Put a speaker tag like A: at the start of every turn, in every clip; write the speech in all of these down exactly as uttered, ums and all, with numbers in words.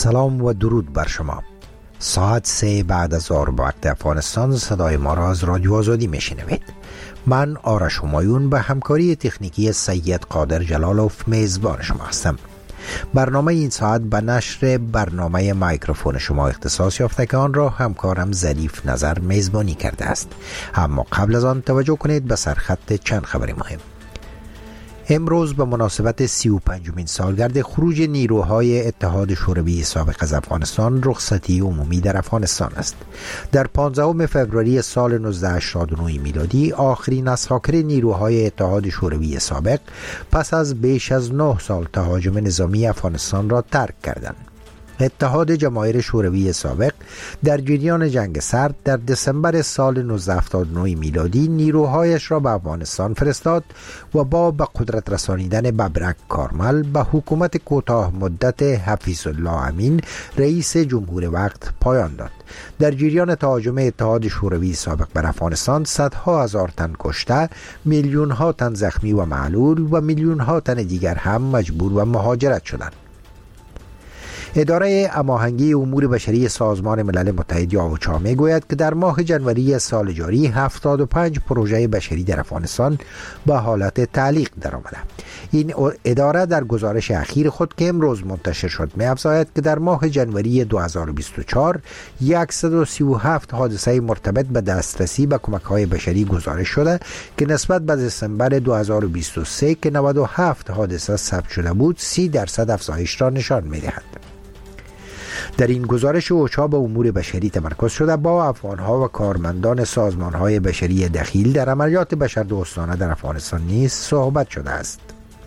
A: سلام و درود بر شما. ساعت سه بعد از ظهر به وقت افغانستان صدای ما را از رادیو آزادی میشنوید. من آرش همایون به همکاری تکنیکی سید قادر جلالوف میزبان شما هستم. برنامه این ساعت به نشر برنامه میکروفون شما اختصاص یافته که آن را همکارم ظریف نظر میزبانی کرده است. اما قبل از آن توجه کنید به سرخط چند خبر مهم. امروز به مناسبت سی و پنجمین سالگرد خروج نیروهای اتحاد شوروی سابق از افغانستان رخصتی عمومی در افغانستان است. در پانزدهم فوریه سال نوزده هشتاد و نه میلادی آخرین اساکر نیروهای اتحاد شوروی سابق پس از بیش از نه سال تهاجم نظامی افغانستان را ترک کردند. اتحاد جماهیر شوروی سابق در جریان جنگ سرد در دسامبر سال نوزده هفتاد و نه میلادی نیروهایش را به افغانستان فرستاد و با به قدرت رسانیدن ببرک کارمل به حکومت کوتاه مدت حفیظ الله امین رئیس جمهور وقت پایان داد. در جریان تهاجم اتحاد شوروی سابق بر افغانستان صدها هزار تن کشته، میلیون ها تن زخمی و معلول و میلیون ها تن دیگر هم مجبور و مهاجرت شدند. اداره هماهنگی امور بشری سازمان ملل متحد یا اوچا می گوید که در ماه جنوری سال جاری هفتاد و پنج پروژه بشری در افغانستان به حالت تعلیق درآمده. این اداره در گزارش اخیر خود که امروز منتشر شد می افزاید که در ماه جنوری دو هزار و بیست و چهار صد و سی و هفت حادثه مرتبط به دسترسی به کمک‌های بشری گزارش شده که نسبت به دسامبر دو هزار و بیست و سه که نود و هفت حادثه ثبت شده بود سی درصد افزایش را نشان می دهد. در این گزارش اوچا به امور بشری تمرکز شده با افغانها و کارمندان سازمانهای بشری دخیل در عملیات بشردوستانه در افغانستان نیز صحبت شده است.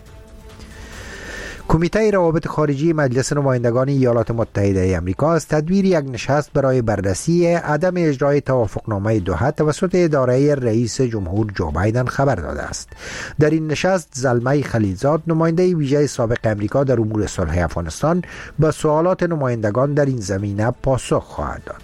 A: کمیته روابط خارجی مجلس نمایندگان ایالات متحده آمریکا از تدویر یک نشست برای بررسی عدم اجرای توافقنامه دوحه توسط اداره رئیس جمهور جو بایدن خبر داده است. در این نشست زلمه خلیلزاد نماینده ویژه سابق آمریکا در امور صلح افغانستان به سوالات نمایندگان در این زمینه پاسخ خواهد داد.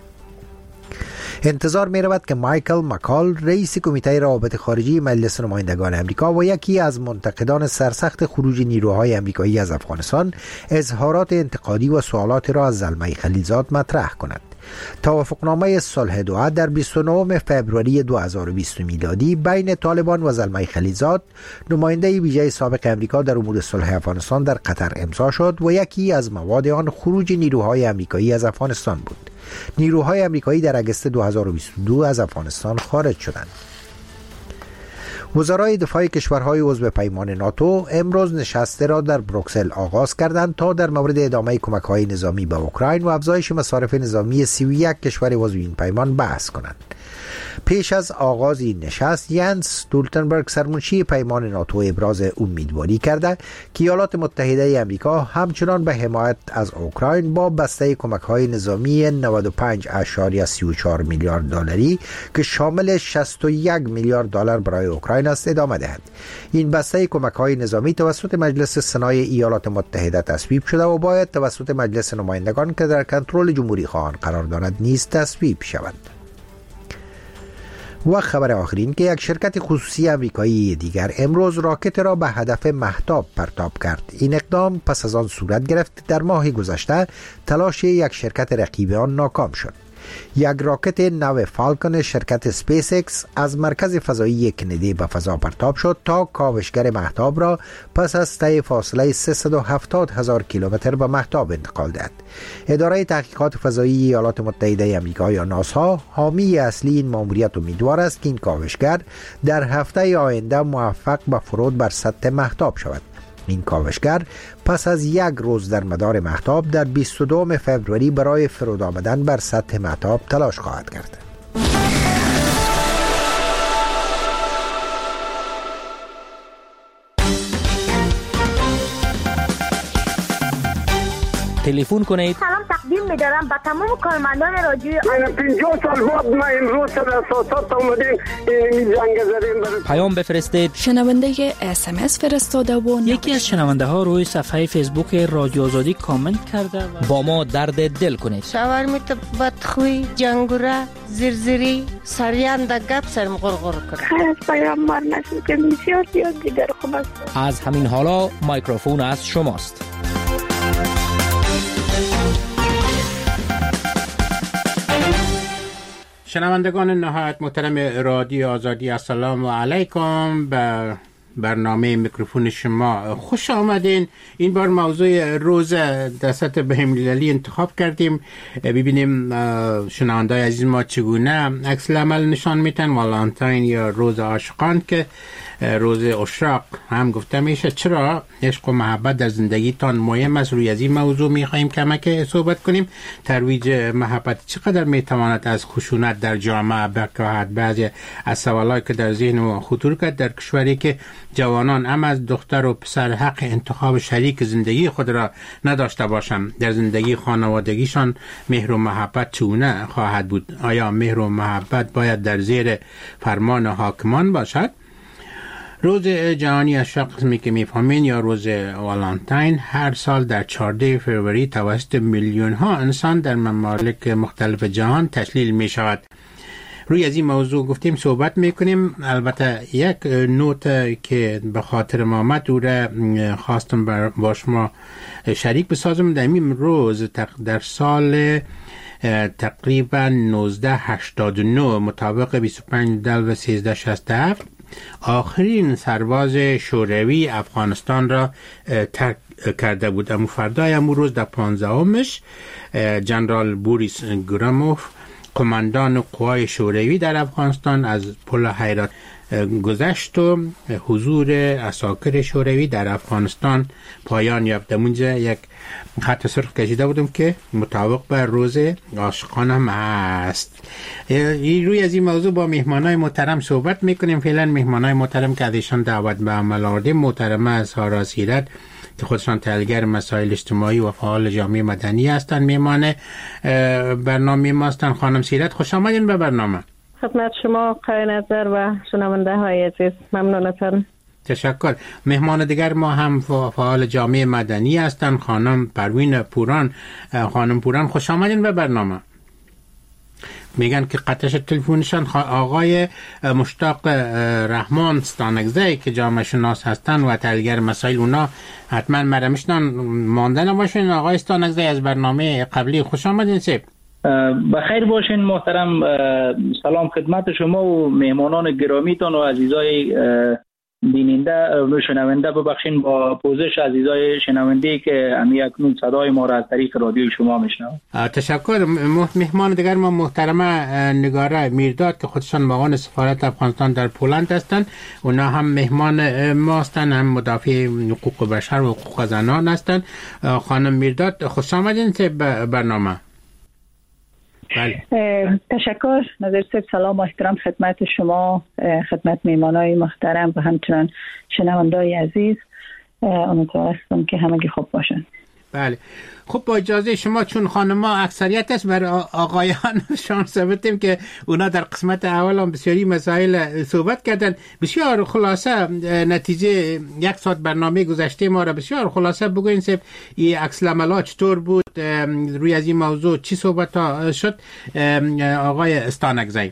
A: انتظار می رود که مایکل مکال رئیس کمیته روابط خارجی مجلس نمایندگان آمریکا و یکی از منتقدان سرسخت خروج نیروهای آمریکایی از افغانستان اظهارات انتقادی و سوالات را از زلمه خلیلزاد مطرح کند. توافقنامه صلح دوحه در بیست و نهم فوریه دو هزار و بیست میلادی بین طالبان و زلمه خلیلزاد نماینده ویژه سابق آمریکا در امور صلح افغانستان در قطر امضا شد و یکی از مواد آن خروج نیروهای آمریکایی از افغانستان بود. نیروهای آمریکایی در اگست دو هزار و بیست و دو از افغانستان خارج شدند. وزرای دفاع کشورهای عضو پیمان ناتو امروز نشسته را در بروکسل آغاز کردند تا در مورد ادامه کمک‌های نظامی به اوکراین و افزایش مصارف نظامی سی و یک کشور عضو این پیمان بحث کنند. پیش از آغاز این نشست ینس استولتنبرگ سرمنشی پیمان ناتو ابراز امیدواری کرده که ایالات متحده آمریکا همچنان به حمایت از اوکراین با بسته کمک‌های نظامی نود و پنج ممیز سی و چهار میلیارد دلاری که شامل شصت و یک میلیارد دلار برای اوکراین است ادامه دهد. این بسته کمک‌های نظامی توسط مجلس سنای ایالات متحده تصویب شده و باید توسط مجلس نمایندگان که در کنترل جمهوری خواهان قرار دارد نیز تصویب شود. و خبر آخرین که یک شرکت خصوصی آمریکایی دیگر امروز راکت را به هدف مهتاب پرتاب کرد. این اقدام پس از آن صورت گرفت در ماه گذشته تلاش یک شرکت رقیب آن ناکام شد. یک راکت نو فالکون شرکت اسپیس ایکس از مرکز فضایی کندی به فضا پرتاب شد تا کاوشگر مهتاب را پس از طی فاصله سیصد و هفتاد هزار کیلومتر به مهتاب انتقال داد. اداره تحقیقات فضایی ایالات متحده آمریکا یا ناسا حامی اصلی این ماموریت امیدوار است که این کاوشگر در هفته آینده موفق به فرود بر سطح مهتاب شود. این کاوشگر پس از یک روز در مدار مهتاب در بیست و دوم فوریه برای فرود آمدن بر سطح مهتاب تلاش خواهد کرد.
B: تلفن کنید.
C: سلام تقدیم می‌دارم به تمام کارمندان رادیو.
D: من پنجاه سال بعد ما امروز سر اساسات اومدیم این جنگ زدیم.
B: پیام بفرستید.
E: شنونده اس ام اس فرستاده و
F: یکی از شنونده ها روی صفحه فیسبوک رادیو آزادی کامنت کرده و
B: با ما درد دل کنید.
G: شاورمیت بدخوی جنگوره زرزری سریان دا گپ سرم غرغر کنه.
C: خیلی از پیامبر نشد که بسیار زیاد دیگر خوب است.
B: از همین حالا مایکروفون از شماست.
H: شنوندگان نهایت محترم رادیو آزادی، السلام علیکم. به برنامه میکروفون شما خوش آمدین. این بار موضوع روز دست بین‌المللی انتخاب کردیم، ببینیم شنوندای عزیز ما چگونه عکس العمل نشان میتن. والنتاین یا روز عاشقان که روز اشراق هم گفته میشه. چرا عشق و محبت در زندگیتان مهم است؟ روی از این موضوع میخواهیم کمک صحبت کنیم. ترویج محبت چقدر میتواند از خشونت در جامعه بکاهد؟ بعضی از سوالایی که در ذهن ما خطور کرد در کشوری که جوانان هم از دختر و پسر حق انتخاب شریک زندگی خود را نداشته باشند، در زندگی خانوادگیشان مهر و محبت چگونه خواهد بود؟ آیا مهر و محبت باید در زیر فرمان حاکمان باشد؟ روز جهانی عاشق می که میفهمین یا روز والنتاین هر سال در چهاردهم فوریه توسط میلیون ها انسان در ممالک مختلف جهان تشلیل می شود. روی از این موضوع گفتیم صحبت میکنیم. البته یک نوت که به خاطر ما آمد او را خواستم با شما شریک بسازم. در این روز در سال تقریبا نوزده هشتاد و نه مطابق بیست و پنج دلو سیزده شصت و هفت آخرین سرباز شوروی افغانستان را ترک کرده بود. اما فردای امو روز در پانزدهمش جنرال بوریس گروموف قماندان قوای شوروی در افغانستان از پل هیرات گذشت و حضور عساکر شوروی در افغانستان پایان یافت. اونجا یک خط سرخ کشیده بودم که مطابق بر روز عاشقان هم است. روی از این موضوع با مهمانای محترم صحبت میکنیم. فعلا مهمانای محترم که ازشان دعوت به عمل آوردیم محترمه سارا سیرت که خودشان تحلیلگر مسائل اجتماعی و فعال جامعه مدنی هستند، میهمان برنامه ما هستند. خانم سیرت خوش آمدین به برنامه.
C: خدمت شما قای نظر و شنونده های عزیز ممنونتم.
H: تشکر. مهمان دیگر ما هم فعال جامعه مدنی هستند، خانم پروین پوران. خانم پوران خوش آمدین به برنامه. میگن که قطعش تلفنشان آقای مشتاق رحمان ستانکزی که جامعه شناس هستن و تحلیلگر مسائل، اونا حتما مرمشتان مانده نباشین. آقای ستانکزی از برنامه قبلی خوش آمدین. سیب
I: بخیر باشین محترم. سلام خدمت شما و مهمانان گرامیتان و عزیزای بیننده و شنونده. ببخشین با پوزش عزیزای شنونده که امی اکنون صدای ما را از طریق رادیوی شما میشنوند.
H: تشکر. مهمان دیگر ما محترمه نگاره میرداد که خودشان معاون سفارت افغانستان در پولند هستند. اونا هم مهمان ما هستند، هم مدافع حقوق بشر و حقوق زنان هستند. خانم میرداد خوش آمدین به برنامه. بله.
J: تشکر. نظر صاحب سلام و احترام خدمت شما، خدمت میمانای محترم و همچنان شنوندای عزیز. امیدوار هستم که همگی خوب باشن.
H: بله. خب با اجازه شما، چون خانم‌ها اکثریت است، بر آقایان شانس بدیم که اونا در قسمت اول هم بسیاری مسائل صحبت کردن. بسیار خلاصه نتیجه یک ساعت برنامه گذشته ما را بسیار خلاصه بگوین سب این عکس العملات چطور بود، روی از این موضوع چی صحبت ها شد. آقای استانکزی.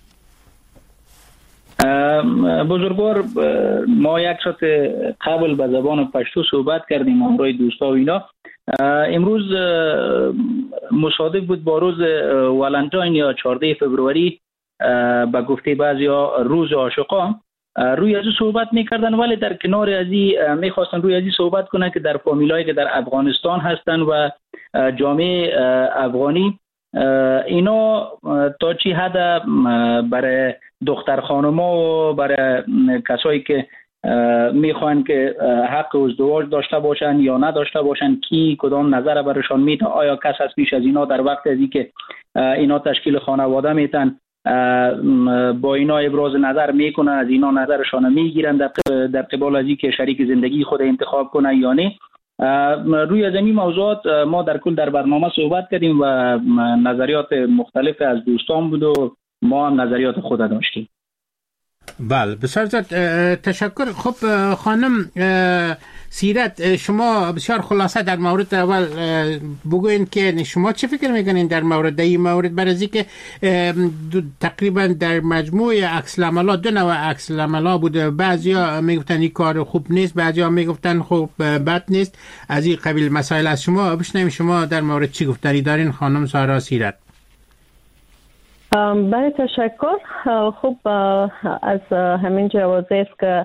I: بزرگوار، ما یک ساعت قبل به زبان پشتو صحبت کردیم همراه دوستا و اینا. امروز مصادف بود با روز والنتاین یا چهاردهم فوریه، به گفته بعضیا روز عاشقان. روی از صحبت میکردن، ولی در کنار از این میخواستن روی از صحبت کنن که در فامیلایی که در افغانستان هستن و جامعه افغانی، اینا تا چی حد برای دختر خانما و برای کسایی که میخوان که حق ازدواج داشته باشن یا نداشته باشن، کی کدام نظر برشان میده، آیا کس از پیش از اینا در وقت ازی که اینا تشکیل خانواده میتن با اینا ابراز نظر میکنن، از اینا نظرشان میگیرن در قبال ازی که شریک زندگی خود انتخاب کنن یا نه. روی از این موضوعات ما در کل در برنامه صحبت کردیم و نظریات مختلف از دوستان بود و ما هم نظریات خود داشتیم.
H: بله، بسیار زیاد تشکر. خب خانم سیرت، شما بسیار خلاصه در مورد اول بگوین که شما چه فکر میکنین در مورد این مورد، برای که تقریبا در مجموع عکس العملات دو نوع عکس العملات بوده. بعضیا میگفتن این کار خوب نیست، بعضیا میگفتن خوب بد نیست. از این قبیل مسائل از شما بشنویم. شما در مورد چی گفتنی دارین خانم سارا سیرت؟
C: برای تشکر. خوب از همین جوازه است که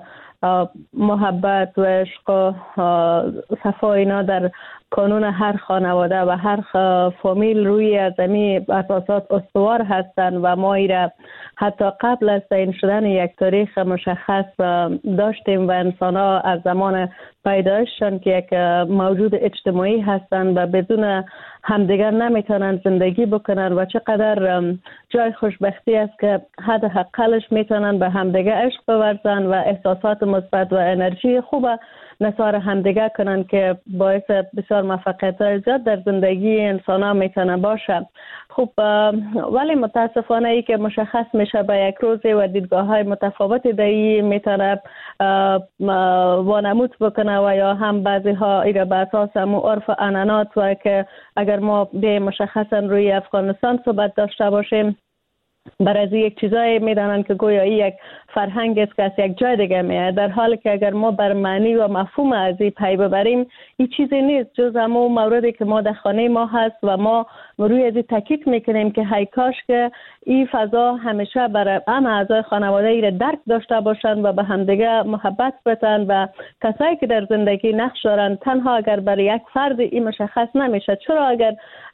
C: محبت و عشق و صفا اینا در کانون هر خانواده و هر فامیل روی از این اساسات استوار هستند و ما ایره حتی قبل از تعیین شدن یک تاریخ مشخص داشتیم و انسان ها از زمان پیدایششان که یک موجود اجتماعی هستند و بدون همدیگر نمیتونن زندگی بکنن و چقدر جای خوشبختی است که حد حقلش میتونن به همدیگر عشق بورزن و احساسات مثبت و انرژی خوب نثار همدیگر کنن که باعث بسیار موفقیت زیاد در زندگی انسان ها میتونه باشه. خب ولی متاسفانه ای که مشخص میشه به یک روزی و دیدگاه های متفاوتی دایی میتونه وانمود بکنه و یا هم بعضی ها ایره به اساس همون عرف و عنعنات و که اگر ما به مشخصا روی افغانستان صحبت داشته باشیم برای از یک چیزایی میدانن که گویا یک فرهنگ است که از یک جای دیگه میاد، در حالی که اگر ما بر معنی و مفهوم از این پی ببریم این چیزی نیست جز همون موردی که ما در خانه ما هست و ما روی از این تاکید میکنیم که هی کاش که این فضا همیشه برای همه اعضای خانواده ای را درک داشته باشند و به همدیگه محبت بتن و کسایی که در زندگی نقش دارن تنها اگر برای یک فرد این مشخص نمیشه. چرا اگر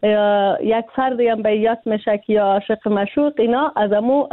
C: یک فردی هم به یاد میشه که یا عاشق مشوق، اینا از همون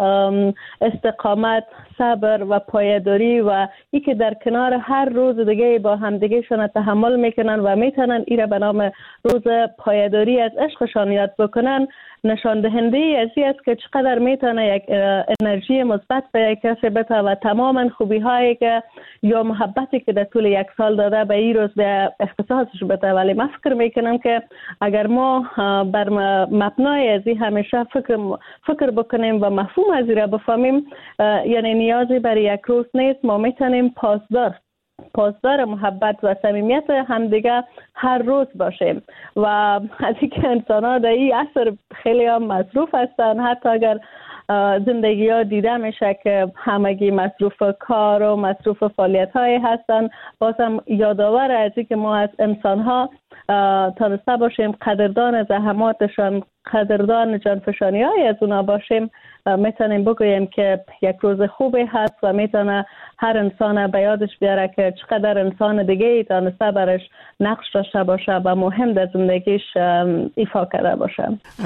C: استقامت، صبر و پایداری و ای که در کنار هر روز دیگه با همدیگه شون تحمل میکنن و میتونن ایره به نام روز پایداری از عشقشان یاد بکنن، نشان دهنده ای است که چقدر میتونه یک انرژی مثبت به یک کسی بده و تماما خوبی هایی که یا محبتی که در طول یک سال داده به این روز به اختصاصش بده. ولی من فکر میکنم که اگر ما بر مبنای از این همیشه فکر فکر بکنیم و مفهوم از این را بفهمیم، یعنی نیازی برای یک روز نیست، ما میتونیم پاسدار پاسدار محبت و صمیمیت همدیگه هر روز باشیم و از اینکه انسان ها در این عصر خیلی هم مصروف هستن، حتی اگر زندگی ها دیده میشه که همگی مصروف کار و مصروف فعالیت های هستن، بازم یادآور از اینکه ما از انسان ها تانسته باشیم قدردان زحماتشان، قدردان جانفشانی های از اونا باشیم، میتونیم بگوییم که یک روز خوبی هست و میتونه هر انسان به یادش بیاره که چقدر انسان دیگه ای تانسته برش نقش داشته باشه و مهم در زندگیش ایفا کرده باشه.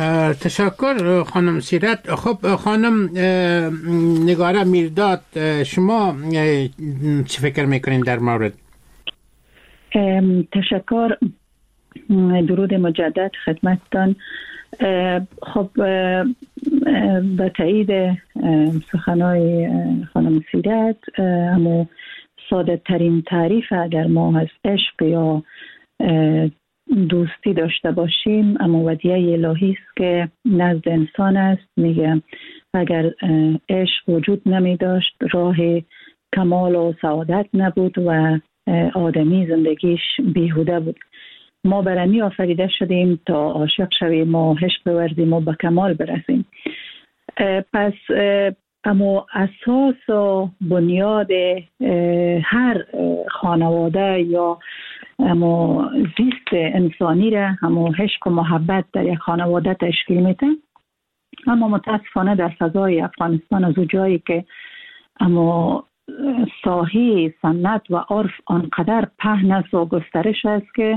H: تشکر خانم سیرت. خب خانم نگاره میرداد، شما چی فکر میکنین در مورد؟
J: تشکر، درود مجدد خدمتتان. خب به تایید سخنهای خانم سیرت، اما ساده ترین تعریف اگر ما از عشق یا دوستی داشته باشیم اما ودیعه الهی است که نزد انسان است. میگه اگر عشق وجود نمی داشت راه کمال و سعادت نبود و آدمی زندگیش بیهوده بود. ما برمی آفریده شدیم تا عاشق شویم و عشق بورزیم و به کمال برسیم. پس اما اساس و بنیاد هر خانواده یا اما زیست انسانی را اما عشق و محبت در یک خانواده تشکیل میده. اما متاسفانه در فضای افغانستان از او جایی که اما ساحه سنت و عرف آنقدر پهن است و گسترش است که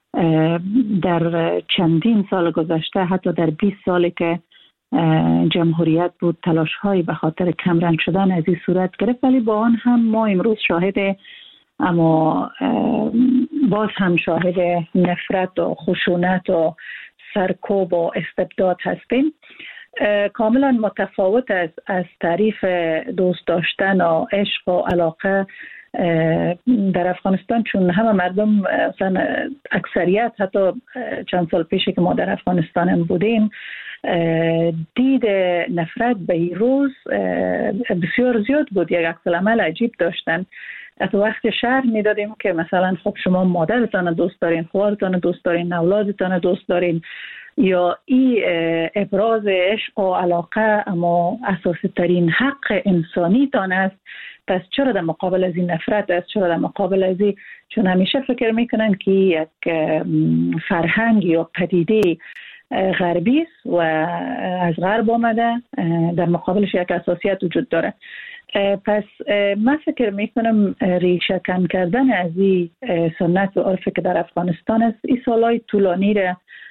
J: در چندین سال گذشته، حتی در بیست سالی که جمهوریت بود، تلاش هایی به خاطر کمرنگ شدن از این صورت گرفت، ولی با آن هم ما امروز شاهد اما باز هم شاهد نفرت و خشونت و سرکوب و استبداد هستیم. کاملا متفاوت از از تعریف دوست داشتن و عشق و علاقه در افغانستان، چون همه مردم مثلا اکثریت حتی چند سال پیشی که ما در افغانستان هم بودیم دید نفرت به این روز بسیار زیاد بود، یک عکس العمل عجیب داشتن. از وقت شهر میدادیم که مثلا خب شما مادرتان دوست دارین، خواهرتان دوست دارین، اولادتان دوست دارین، یا این ابراز عشق و علاقه اما اساسی ترین حق انسانی تان است، پس چرا در مقابل از این نفرت است؟ چرا در مقابل از این؟ چون همیشه فکر میکنن که یک فرهنگ یا پدیده غربی است و از غرب آمده، در مقابلش یک اساسیت وجود داره. پس من فکر میکنم ریشه کن کردن از این سنت و عرفی که در افغانستان است این سالهای طولانی را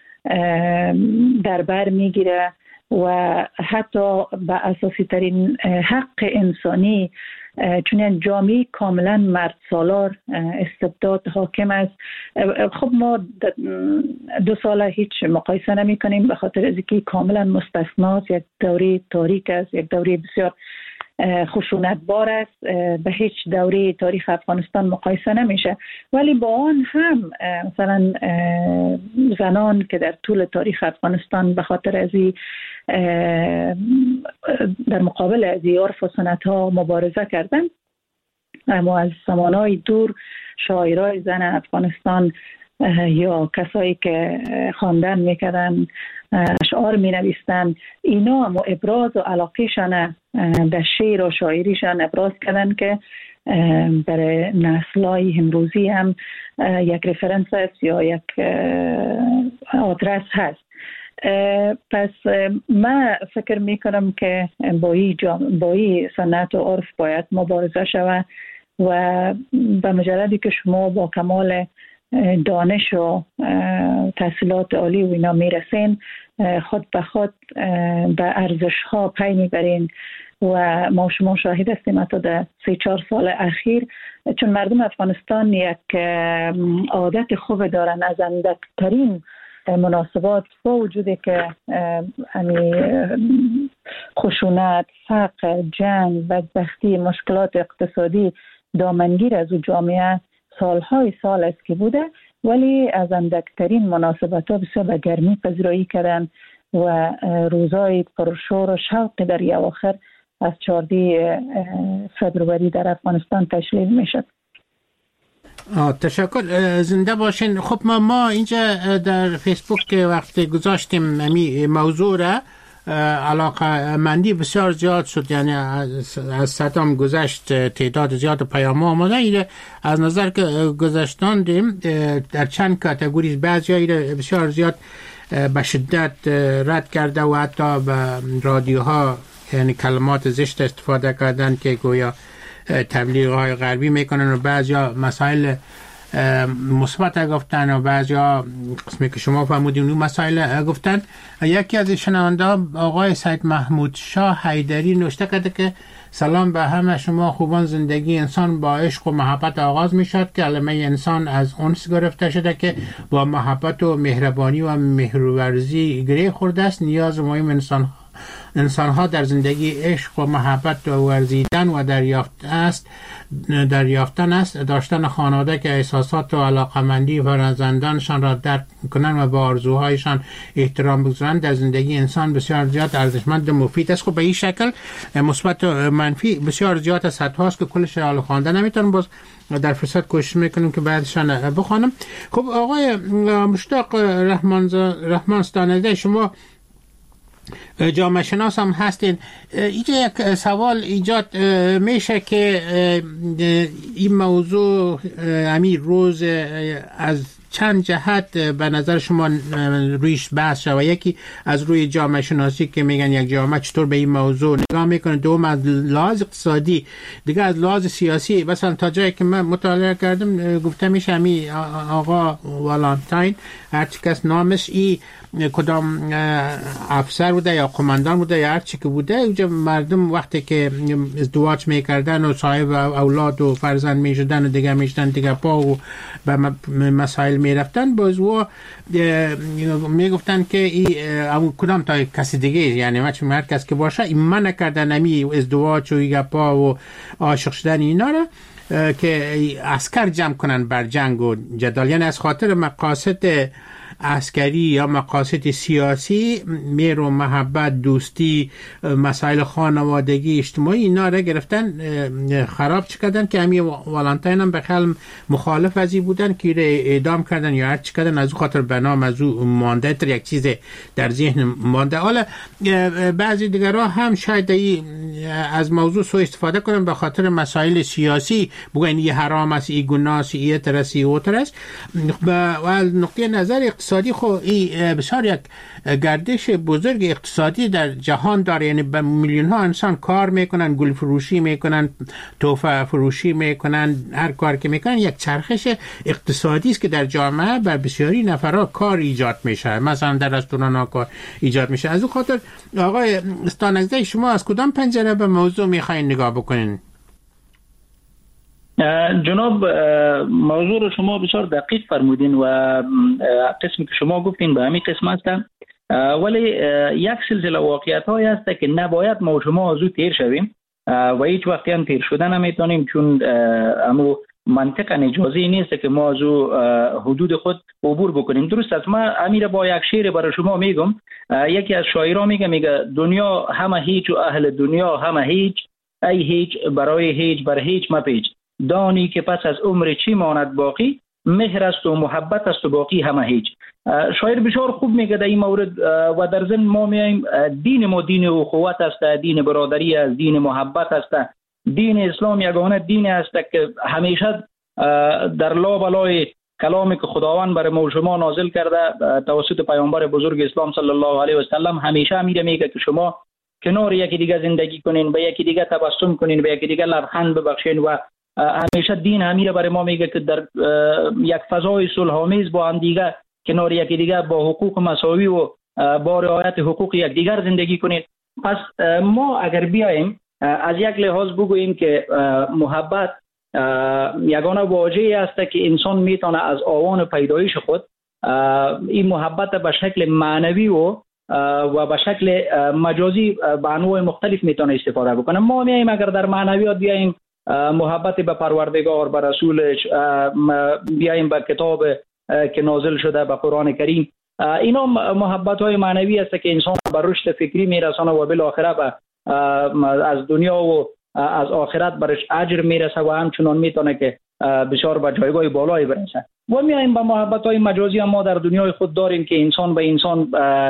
J: در بر میگیره و حتی به اساسی ترین حق انسانی، چون جامعه کاملا مرد سالار استبداد حاکم است. خب ما دو ساله هیچ مقایسه نمی کنیم به خاطر از اینکه کاملا مستثناست، یک دوره تاریک است، یک دوره بسیار خشونتبار است، به هیچ دوره تاریخ افغانستان مقایسه نمیشه. ولی با آن هم مثلا زنان که در طول تاریخ افغانستان به خاطر از در مقابل از عرف و سنت ها مبارزه کردن، اما از زمانهای دور شاعرای زن افغانستان یا کسایی که خواندن میکردن، اشعار می نویستن، اینا هم ابراز و علاقهشان در شعر و شاعریشان ابراز کردن که برای نسل‌های امروزی هم یک رفرنس است یا یک آدرس هست. پس من فکر می کنم که با این با این سنت و عرف باید مبارزه شود و به مجردی که شما با کمال دانش و تحصیلات عالی و اینا میرسین، خود به خود به ارزش ها پی میبرین و ما شما شاهد هستیم حتی در سه چهار سال اخیر، چون مردم افغانستان یک عادت خوب دارن از اندکترین مناسبات با وجودی که خشونت، فقر، جنگ، بدبختی، مشکلات اقتصادی دامنگیر از او جامعه سالهای سال است که بوده، ولی از اندکترین مناسبت ها بسیار به گرمی پذیرایی کردن و روزای پرشور و شوق در اواخر از چهاردهم فوریه در افغانستان تشکیل می شد.
H: تشکر، زنده باشین. خب ما ما اینجا در فیسبوک وقتی گذاشتیم امی موضوع را، علاقه مندی بسیار زیاد شد، یعنی از, از صدام گذشت تعداد زیاد پیام آمده. ایره از نظر که گذاشتاندیم در چند کاتگوری، بعضی ها ایره بسیار زیاد به شدت رد کرده و حتی به رادیوها یعنی کلمات زشت استفاده کردن که گویا تبلیغ های غربی میکنن و بعضی ها مسائل مثبت گفتن و بعضی ها قسمی که شما فرمودین اون مسائل گفتن. یکی از شنونده آقای سید محمود شاه حیدری نوشته کرده که سلام به همه شما خوبان. زندگی انسان با عشق و محبت آغاز می شد. کلمه انسان از انس گرفته شده که با محبت و مهربانی و مهرورزی گره خورده است. نیاز مهم انسان انسان ها در زندگی عشق و محبت و ورزیدن و دریافت است دریافتن است داشتن خانواده که احساسات و علاقمندی فرزندانشان را درک کنند و به آرزوهایشان احترام بگذارند در زندگی انسان بسیار زیاد ارزشمند و مفید است. خب به این شکل مثبت و منفی بسیار زیاد از سطح هاست که کلش را خوانده نمیتونم، باز در فرصت کوشش میکنم که بعدشان بخوانم. خب آقای مشتاق رحمان رحمانستانزاده، شما جامعه شناس هم هستین، اینجا یک سوال ایجاد میشه که این موضوع امیر روز از چند جهت به نظر شما رویش بحث شد و یکی از روی جامعه شناسی که میگن یک جامعه چطور به این موضوع نگاه میکنه، دوم از لحاظ اقتصادی، دیگه از لحاظ سیاسی. مثلا تا جایی که من مطالعه کردم گفته میشه امی آقا والانتاین هرچی کس نامش ای کدام افسر بوده یا قماندان بوده یا هر چی که بوده، اونجا مردم وقتی که ازدواج میکردن و صاحب اولاد و فرزند میشدن و دیگه میشدن دیگه پا و به مسائل میرفتن، باز و میگفتن که ای کدام تا کسی دیگه، یعنی مثلا هر کس که باشه این من نکردن امی ازدواج و دیگه پا و عاشق شدن اینا را که عسکر جمع کنن بر جنگ و جدال، یعنی از خاطر مقاصد عسکری یا مقاصد سیاسی مهر و محبت، دوستی، مسائل خانوادگی، اجتماعی اینا را گرفتن خراب کردن که همین والانتاین هم به خیال مخالف ازی بودن که اعدام کردن یا هر چی کردن، از او خاطر بنام از او مانده تر یک چیز در ذهن مانده. حالا بعضی دیگرها هم شاید از موضوع سو استفاده کنن به خاطر مسائل سیاسی، بگن این حرام است، این گناه است، این ترسی او ترس. و از نقطه نظر اقتصادی اقتصادی خب این بسیار یک گردش بزرگ اقتصادی در جهان داره، یعنی به میلیون ها انسان کار میکنن، گل فروشی میکنن، تحفه فروشی میکنن، هر کار که میکنن یک چرخش اقتصادی است که در جامعه بر بسیاری نفرها کار ایجاد میشه، مثلا در رستوران ها کار ایجاد میشه. از اون خاطر آقای استانکزی شما از کدام پنجره به موضوع میخواین نگاه بکنین؟
I: جناب موضوع رو شما بسیار دقیق فرمودین و قسمی که شما گفتین به همین قسم هستن، ولی یک سلسله واقعیت های هست که نباید ما شما از او تیر شویم و هیچ وقتی هم تیر شدن نمیتونیم، چون امو منطقا اجازه نیست که ما از او حدود خود عبور بکنیم. درست است. من امیر با یک شعر برای شما میگم. یکی از شاعرها میگه میگه دنیا همه هیچ و اهل دنیا همه هیچ، ای هیچ برای هیچ بر هیچ مپیچ، دانی که پس از عمر چی ماند باقی، مهر است و محبت است و باقی همه هیچ. شاعر بسیار خوب میگه در این مورد و در ضمن ما میایم دین ما دین اخوت است، دین برادری است، دین محبت است. دین اسلام یگانه دین است که همیشه در لابلای کلامی که خداوند بر ما و شما نازل کرده توسط پیامبر بزرگ اسلام صلی الله علیه و سلم همیشه میره میگه که شما کنار یکی دیگه زندگی کنین، به یکی دیگه تبسم کنین، به یکی دیگه لبخند ببخشین و همیشه دین همیشه برای ما میگه که در یک فضای صلح‌آمیز با هم دیگه کنار یکی دیگه با حقوق مساوی و با رعایت حقوق یکدیگر زندگی کنین. پس ما اگر بیایم از یک لحاظ بگوییم که محبت یگانه واژه‌ای است که انسان میتونه از آوان پیدایش خود این محبت به شکل معنوی و و به شکل مجازی به انواع مختلف میتونه استفاده بکنه. ما میایم اگر در معنویات بیایم محبت به پروردگار، به رسولش، بیایم به کتاب که نازل شده، به قرآن کریم، اینا محبت های معنوی است که انسان به رشد فکری میرسانه و بالاخره به از دنیا و از آخرت برش اجر میرسه و همچنان میتونه که بسیار به جایگاه بالایی برسه. و میایم به محبت های مجازی ما در دنیای خود داریم که انسان به انسان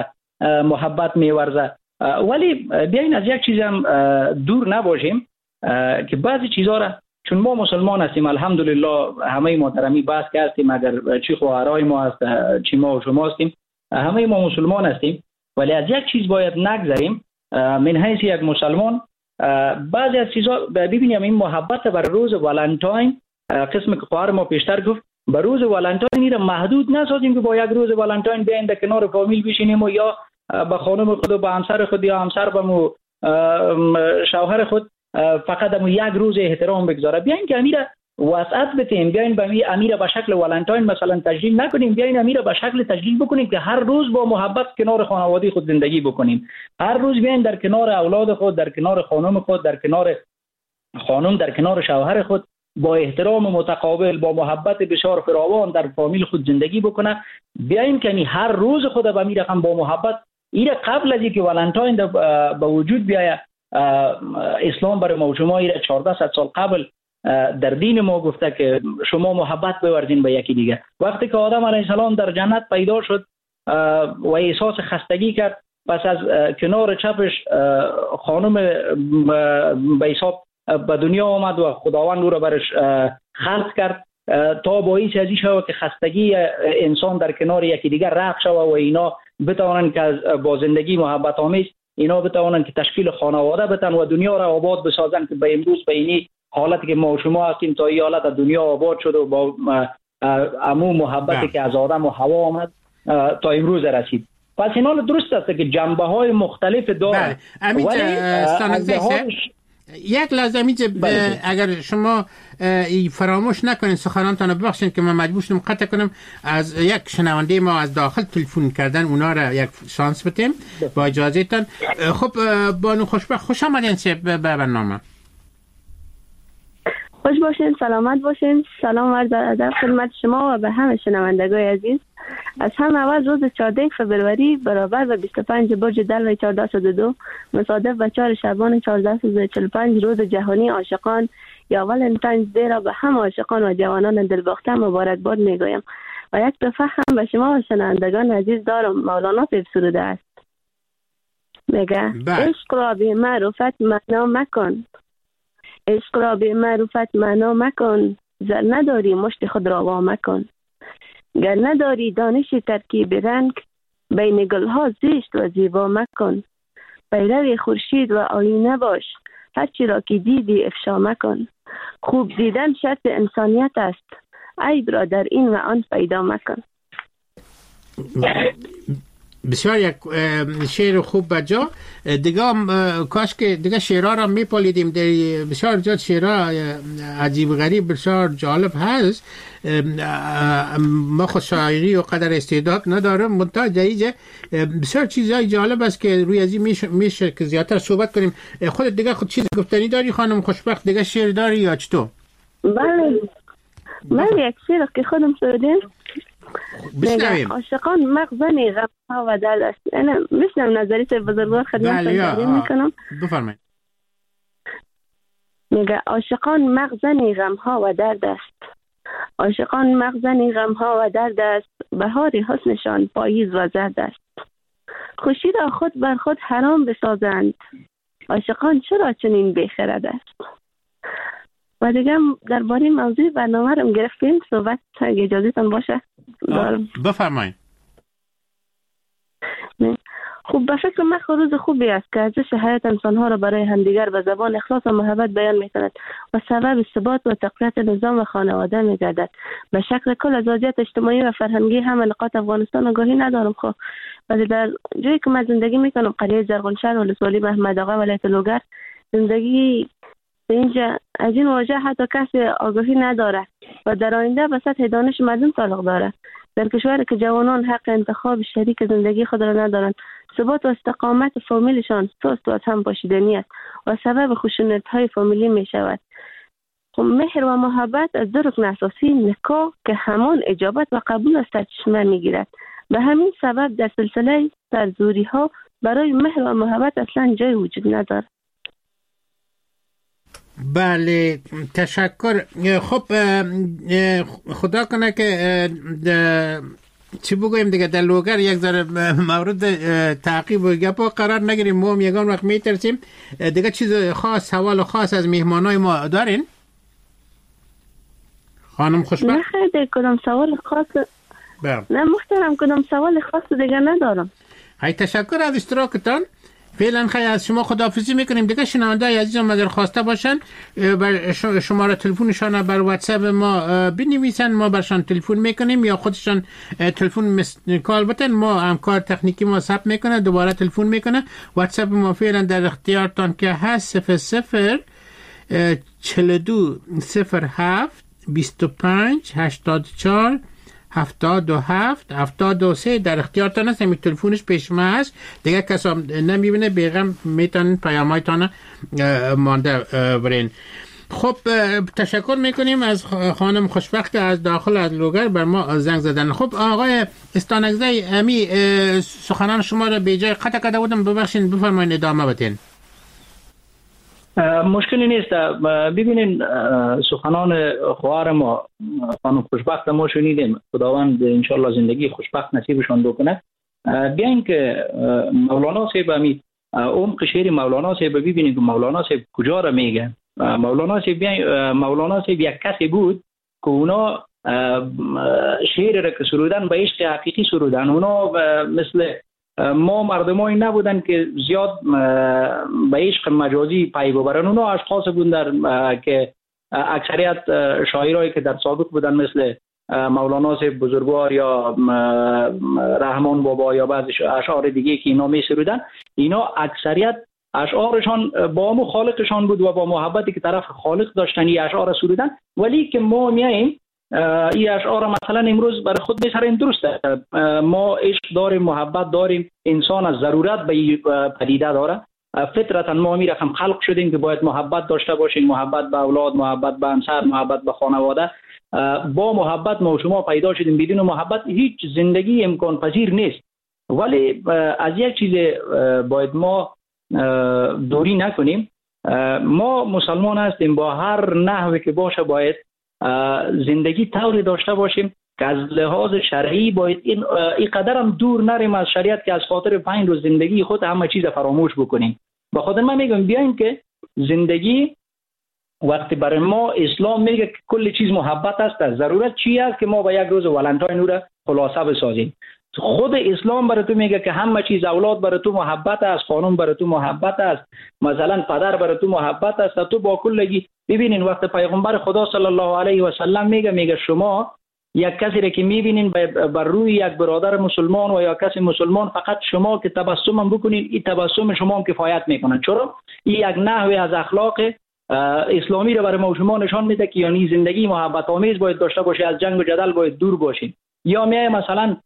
I: محبت میورزه. ولی بیاین از یک چیز هم دور نباشیم که بعضی چیزها را، چون ما مسلمان هستیم الحمدلله، همه ما در همین بحث که هستیم، اگر چی خواهرای ما هست چی ما و شما هستیم، همه ما مسلمان هستیم، ولی از یک چیز باید نگذریم من حیث یک مسلمان. بعضی از چیزها ببینیم این محبت بر روز ولنتاین، قسم که خواهر ما پیشتر گفت، بر روز ولنتاین این محدود نسازیم که با یک روز ولنتاین بیاین در کنار فامیل بشینیم و یا به خانم خود و به همسر خود یا همسر به شوهر خود فقط هم یک روز احترام بگذاره. بیاین که امیر وسعت بتیم، بیاین به امیر به شکل ولنتاین مثلا تجلیل نکنیم، بیاین امیر به شکل تجلیل بکنیم که هر روز با محبت کنار خانواده خود زندگی بکنیم. هر روز بیاین در کنار اولاد خود، در کنار خانم خود، در کنار خانم، در کنار شوهر خود با احترام متقابل، با محبت بسیار فراوان در فامیل خود زندگی بکنه. بیاین که هر روز خود به امیر هم با محبت، این قبل از اینکه ولنتاین به وجود بیاید، اسلام برای ما و شما ایره چهارده سال قبل در دین ما گفته که شما محبت بورزین به یکی دیگه. وقتی که آدم علیه السلام در جنت پیدا شد و احساس خستگی کرد، پس از کنار چپش خانم به حساب به دنیا آمد و خداوند او را برش خلق کرد تا باعث ازی شود که خستگی انسان در کنار یکی دیگه رفع شود و اینا بتوانند که با زندگی محبت آمیز اینا بتوانند که تشکیل خانواده بتن و دنیا را آباد بسازن که به امروز به اینی حالتی که ما و شما هستیم تا این حالت دنیا آباد شد و با عمو محبتی که از آدم و هوا آمد تا امروز رسید. پس اینا درست است که جنبه های مختلف داره.
H: ولی یک لازمی اگر شما فراموش نکنین سخنانتان ببخشید که من مجبور شدم قطع کنم، از یک شنونده ما از داخل تلفن کردن، اونا را یک شانس بدیم با اجازهتان. خب بانو خوشبخت، خوش آمدین به برنامه.
K: خوش باشین، سلامت باشین. سلام عرض ادب خدمت شما و به همه شنوندگان عزیز. از هم اول روز چهاردهم فوریه برابر به بیست و پنج برج دلو چهارده صد و دو مصادف به چهار شعبان چهارده صد و چهل و پنج روز جهانی عاشقان یا ولنتاینز دی را به همه عاشقان و جوانان دلباخته مبارکباد میگویم و یک دفعه هم به شما و شنوندگان عزیز دارم. مولانا پیب سروده است، میگه عشق را به معرفت معنا مکن، عشق را به معرفت معنا مکن، زر نداری مشت خود را وا مکن. گر نداری دانش ترکیب رنگ، بین گلها زشت و زیبا مکن. پیرو خورشید و آینه باش، هرچی را که دیدی افشا مکن. خوب دیدن شرط انسانیت است، عیب را در این و آن پیدا مکن.
H: بسیار یک شعر خوب بجا دیگه. کاش که دیگه شعرها را میپالیدیم. بسیار زیاد شعرها عجیب غریب بسیار جالب هست. ما خود شاعری و قدر استعداد ندارم، منتها جاییجه بسیار چیزهای جالب است که روی ازی میشه, میشه که زیادتر صحبت کنیم. خودت دیگه خود چیز گفتنی داری خانم خوشبخت؟ دیگه شعر داری یا چطور؟
K: بله بله، یک شعر که خودم سردیم.
H: بشنویم.
K: عاشقان مغزنی غمها و درد است. انا میشنم نظریت بزرگوار خدمت تقدیم میکنم.
H: بفرمایید.
K: میگه عاشقان مغزنی غمها و درد است، عاشقان مغزنی غمها و درد است، بهار حسنشان پاییز و زرد است. خوشی را خود بر خود حرام بسازند، عاشقان چرا چنین بیخرد است. و دیگه درباره موضوع برنامه رو گرفتیم صحبت، اگه اجازهتون باشه دارم.
H: بفرمایید.
K: خوب به فکر من روز خوبی است که ارزش حیات انسانها را برای همدیگر به زبان اخلاص و محبت بیان می‌کند و سبب ثبات و تقویت نظام و خانواده می‌گردد. به شکل کل از وضعیت اجتماعی و فرهنگی همه نقاط افغانستان آگاهی ندارم، خب ولی در جایی که من زندگی می‌کنم، قریه زرغونشهر ولسوالی محمد آقا ولایت لوگر، زندگی اینجا از این واژه حتی کسی آگاهی نداره و در آینده به سطح دانش مردم تعلق داره. در کشوری که جوانان حق انتخاب شریک زندگی خود را ندارند، ثبات و استقامت فامیلشان سست و از هم پاشیدنی است و سبب خشونت‌های فامیلی می شود. خب مهر و محبت از دو رکن اساسی نکاح که همان اجابت و قبول از سرچشمه میگیرد. به همین سبب در سلسله سرزوری ها برای مهر و محبت اصلا جای وجود ندارد.
H: بله تشکر. خب خدا کنه که چی بگویم دیگه در لوگر یک ذره مورد تعقیب و گپا قرار نگیریم. ما هم یگان وقت میترسیم. دیگه چیز خاص، سوال خاص از مهمانای ما دارین؟ خانم خوشبخت؟
K: نه خیلی کدام سوال خاص
H: بله.
K: نه محترم، کدام سوال خاص دیگه ندارم.
H: های تشکر از اشتراکتان. فعلا خیلی از شما خداحافظی میکنیم. دیگه شنونده عزیزم اگر خواسته باشن بر شماره تلفنشان بر واتساپ ما بنویسن، ما برشان تلفن میکنیم یا خودشان تلفن کال بتن، ما همکار تکنیکی ما ثبت میکنه دوباره تلفن میکنه. واتساپ ما فعلا در اختیارتان که هست صفر صفر چهل و دو صفر هفت بیست و پنج هشتاد و چهار هفتاد و هفت هفتاد و سه در اختیارتان است. همین تلفونش پیش ما هست. دیگه کسا نمیبینه بیغم میتونن پیامایتان مانده برین. خب تشکر میکنیم از خانم خوشبخت از داخل از لوگر بر ما زنگ زدن. خب آقای استانگزی، امی سخنان شما را به جای قطع کرده بودم، ببخشید بفرمایید ادامه بدین.
I: مشکلی نیست. ببینین سخنان خواهر ما خانم خوشبخت ما شنیدیم، خداوند انشالله زندگی خوشبخت نصیبشان بکنه. بیاین که مولانا صاحب امی عمق شعر مولانا صاحب ببینید که مولانا صاحب کجا را میگه. مولانا صاحب بیاین مولانا صاحب یک کسی بود که اونا شعر را که سرودن به عشق حقیقی سرودن. اونا مثل ما مردمایی نبودن که زیاد به عشق مجازی پی ببرن. اونا اشخاص بودن که اکثریت شاعرایی که در سابق بودن مثل مولانا صاحب بزرگوار یا رحمان بابا یا بعض اشعار دیگه که اینا می سرودن، اینا اکثریت اشعارشان با مو خالقشان بود و با محبتی که طرف خالق داشتن این اشعار سرودن. ولی که ما میاییم این اشعار مثلا امروز برای خود میسرین درسته، ما عشق داریم، محبت داریم، انسان از ضرورت به پدیده داره، فطرتا ما می رقم خلق شدیم که باید محبت داشته باشیم، محبت به اولاد، محبت به همسر، محبت به خانواده. با محبت ما و شما پیدا شدیم، بدون محبت هیچ زندگی امکان پذیر نیست. ولی از یک چیز باید ما دوری نکنیم. ما مسلمان هستیم، با هر نحوی که باشه باید زندگی طوری داشته باشیم که از لحاظ شرعی باید این این قدر هم دور نریم از شریعت که از خاطر پنج روز زندگی خود همه چیز فراموش بکنیم. با خاطر من میگم بیاین که زندگی وقتی برای ما اسلام میگه که کل چیز محبت است، ضرورت چی است که ما با یک روز ولنتاین رو خلاصه بسازیم؟ خود اسلام برای تو میگه که همه چیز، اولاد برای تو محبت است، خانم برای تو محبت است، مثلا پدر برای تو محبت است. تو با کلگی ببینین وقتی پیغمبر خدا صلی الله علیه و سلم میگه میگه شما یک کسی را که میبینین بر روی یک برادر مسلمان و یا کسی مسلمان، فقط شما که تبسم بکنین، این تبسم شما هم کفایت میکنه. چرا؟ این یک نحوه از اخلاق اسلامی را برای ما شما نشان میده که یعنی زندگی محبت آمیز باید داشته باشه، از جنگ و جدل باید دور باشین. یا میای مثلا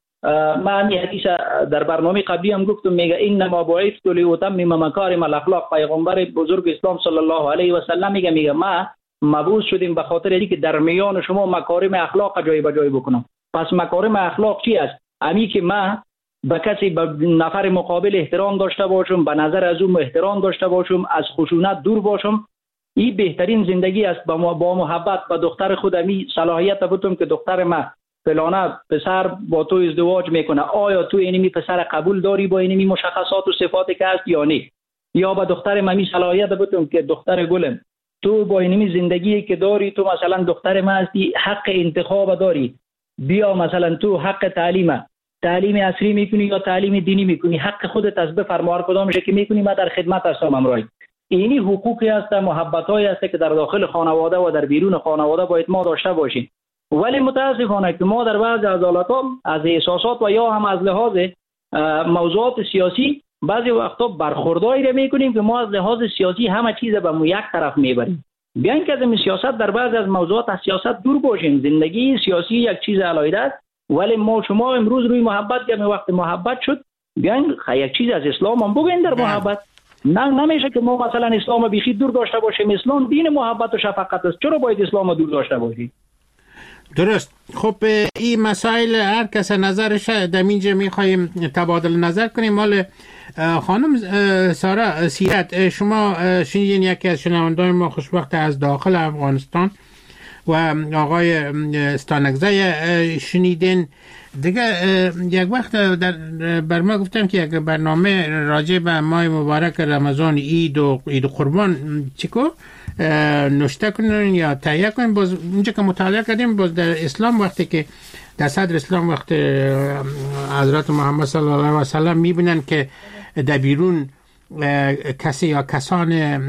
I: من این حدیث در برنامه قبلی هم گفتم، میگه انما بعثت لاتمم مکارم الاخلاق. پیغمبر بزرگ اسلام صلی الله علیه و سلم میگه میگه ما مبعوث شدیم به خاطر اینکه در میان شما مکارم اخلاق جای به جای بکنم. پس مکارم اخلاق چی است؟ امی که ما به کسی، به نفر مقابل احترام داشته باشم، به نظر از اون احترام داشته باشم، از خشونت دور باشم. این بهترین زندگی است. با با محبت به دختر خودمی صلاحیت بودم که دختر ما فلانه پسر با تو ازدواج میکنه، آیا تو اینمی پسر قبول داری با اینمی مشخصات و صفاتی که هست یا نه؟ یا با دختر ممی صلاحیت بودم که دختر گلم تو با اینمی زندگی که داری، تو مثلا دختر ما هستی، حق انتخاب داری، بیا مثلا تو حق تعلیم تعلیم عصری میکنی یا تعلیم دینی میکنی، حق خودت از بفرما، هر کدامش که میکنی ما در خدمت هستم امرای. اینی حقوقی است، محبتایی است که در داخل خانواده و در بیرون خانواده باید ما داشته باشیم. ولی متاسفانه که ما در بعض از حالات‌ها از احساسات و یا هم از لحاظ موضوعات سیاسی بعضی وقتا برخورداری را میکنیم که ما از لحاظ سیاسی همه چیز به مو یک طرف میبریم. بیاین که از سیاست در بعض از موضوعات از سیاست دور باشیم. زندگی سیاسی یک چیز علاوه است، ولی ما شما امروز روی محبت که وقت محبت شد، بیاین یک چیز از اسلام هم بگین در محبت. نه نمیشه که ما مثلا اسلام بیخی دور داشته باشیم. اسلام دین محبت و شفقت است، چرا باید اسلام دور داشته باشیم؟
H: درست. خب این مسائل هر کس نظرش در اینجا میخوایم تبادل نظر کنیم. مال خانم سارا سیرت، شما شنیدین یکی از شنوندگان ما خوشبخت از داخل افغانستان و آقای استانکزی شنیدین دیگه. یک وقت در بر ما گفتم که یک برنامه راجع به ماه مبارک رمضان، عید و عید و قربان چیکو نوشته کنین یا تهیه کنین. باز اونجا که مطالعه کردیم، باز در اسلام وقتی که در صدر اسلام وقت حضرت محمد صلی الله علیه و سلم میبینن که در بیرون کسی یا کسان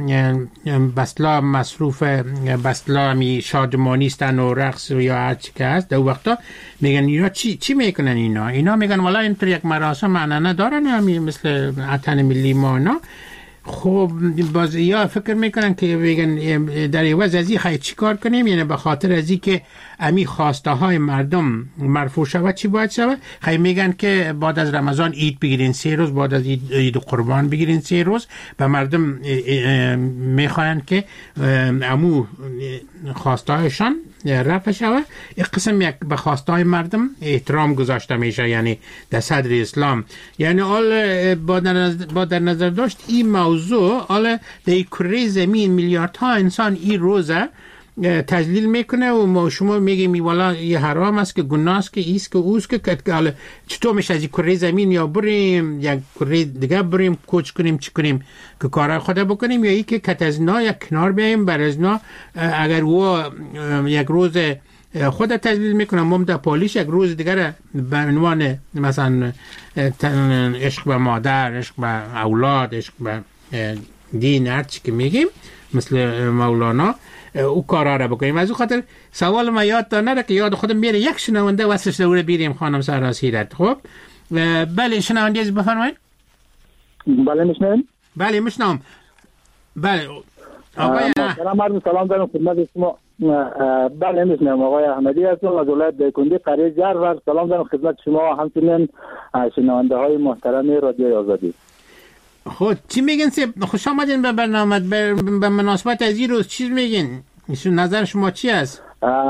H: بسلا مصروف بسلا می شادمانی استن و رقص یا هر چی که هست، در وقتا میگن اینا چی چی میکنن؟ اینا اینا میگن والا اینطور یک مراسم معنی دارن همی مثل عطن ملی ما اینا. خب باز یا فکر میکنن که بگن در عوض از این خواهی چی کار کنیم، یعنی به خاطر از این که امی خواسته های مردم مرفوع شود چی باید شود؟ خواهی میگن که بعد از رمضان عید بگیرین سه روز، بعد از عید, عید قربان بگیرین سه روز. به مردم میخواین که امو خواسته هایشان رفع شود. این قسم یک به خواسته های مردم احترام گذاشته میشه، یعنی در صدر اسلام. یعنی آل با در نظر داشت این موضوع، آل در کره زمین میلیاردها انسان این روزه تجلیل میکنه و ما شما میگیم والا یه حرام است که گناه است که ایست که اوست که حالا چطور میشه از این کره زمین یا بریم یک کره دیگه بریم کوچ کنیم چی کنیم که کارهای خود بکنیم، یا ای که کت از نا یک کنار بیاییم بر از نا اگر او یک روز خود تجلیل میکنه ممتا پالیش یک روز دیگر به عنوان مثلا عشق به مادر، عشق به اولاد، عشق به دین هر چی که میگیم مثل مولانا او کارا را بکنیم. از او خاطر سوال ما یاد تا نره که یاد خودم بیاره یک شنونده واسش دوره بیریم. خانم سارا سیرت. خب بله شنونده از بفرمایید.
L: بله میشنم.
H: بله میشنم. بله آقای
L: سلام عرض سلام دارم خدمت شما. بله میشنم. آقای احمدی هستم از ولایت دایکنډي قریه جار و سلام دارم خدمت شما همچنین شنونده های محترم رادیو آزادی.
H: خب چی میگن؟ خوش آمدین به برنامه. به مناسبت از این روز چی میگین؟ نظر شما چی است؟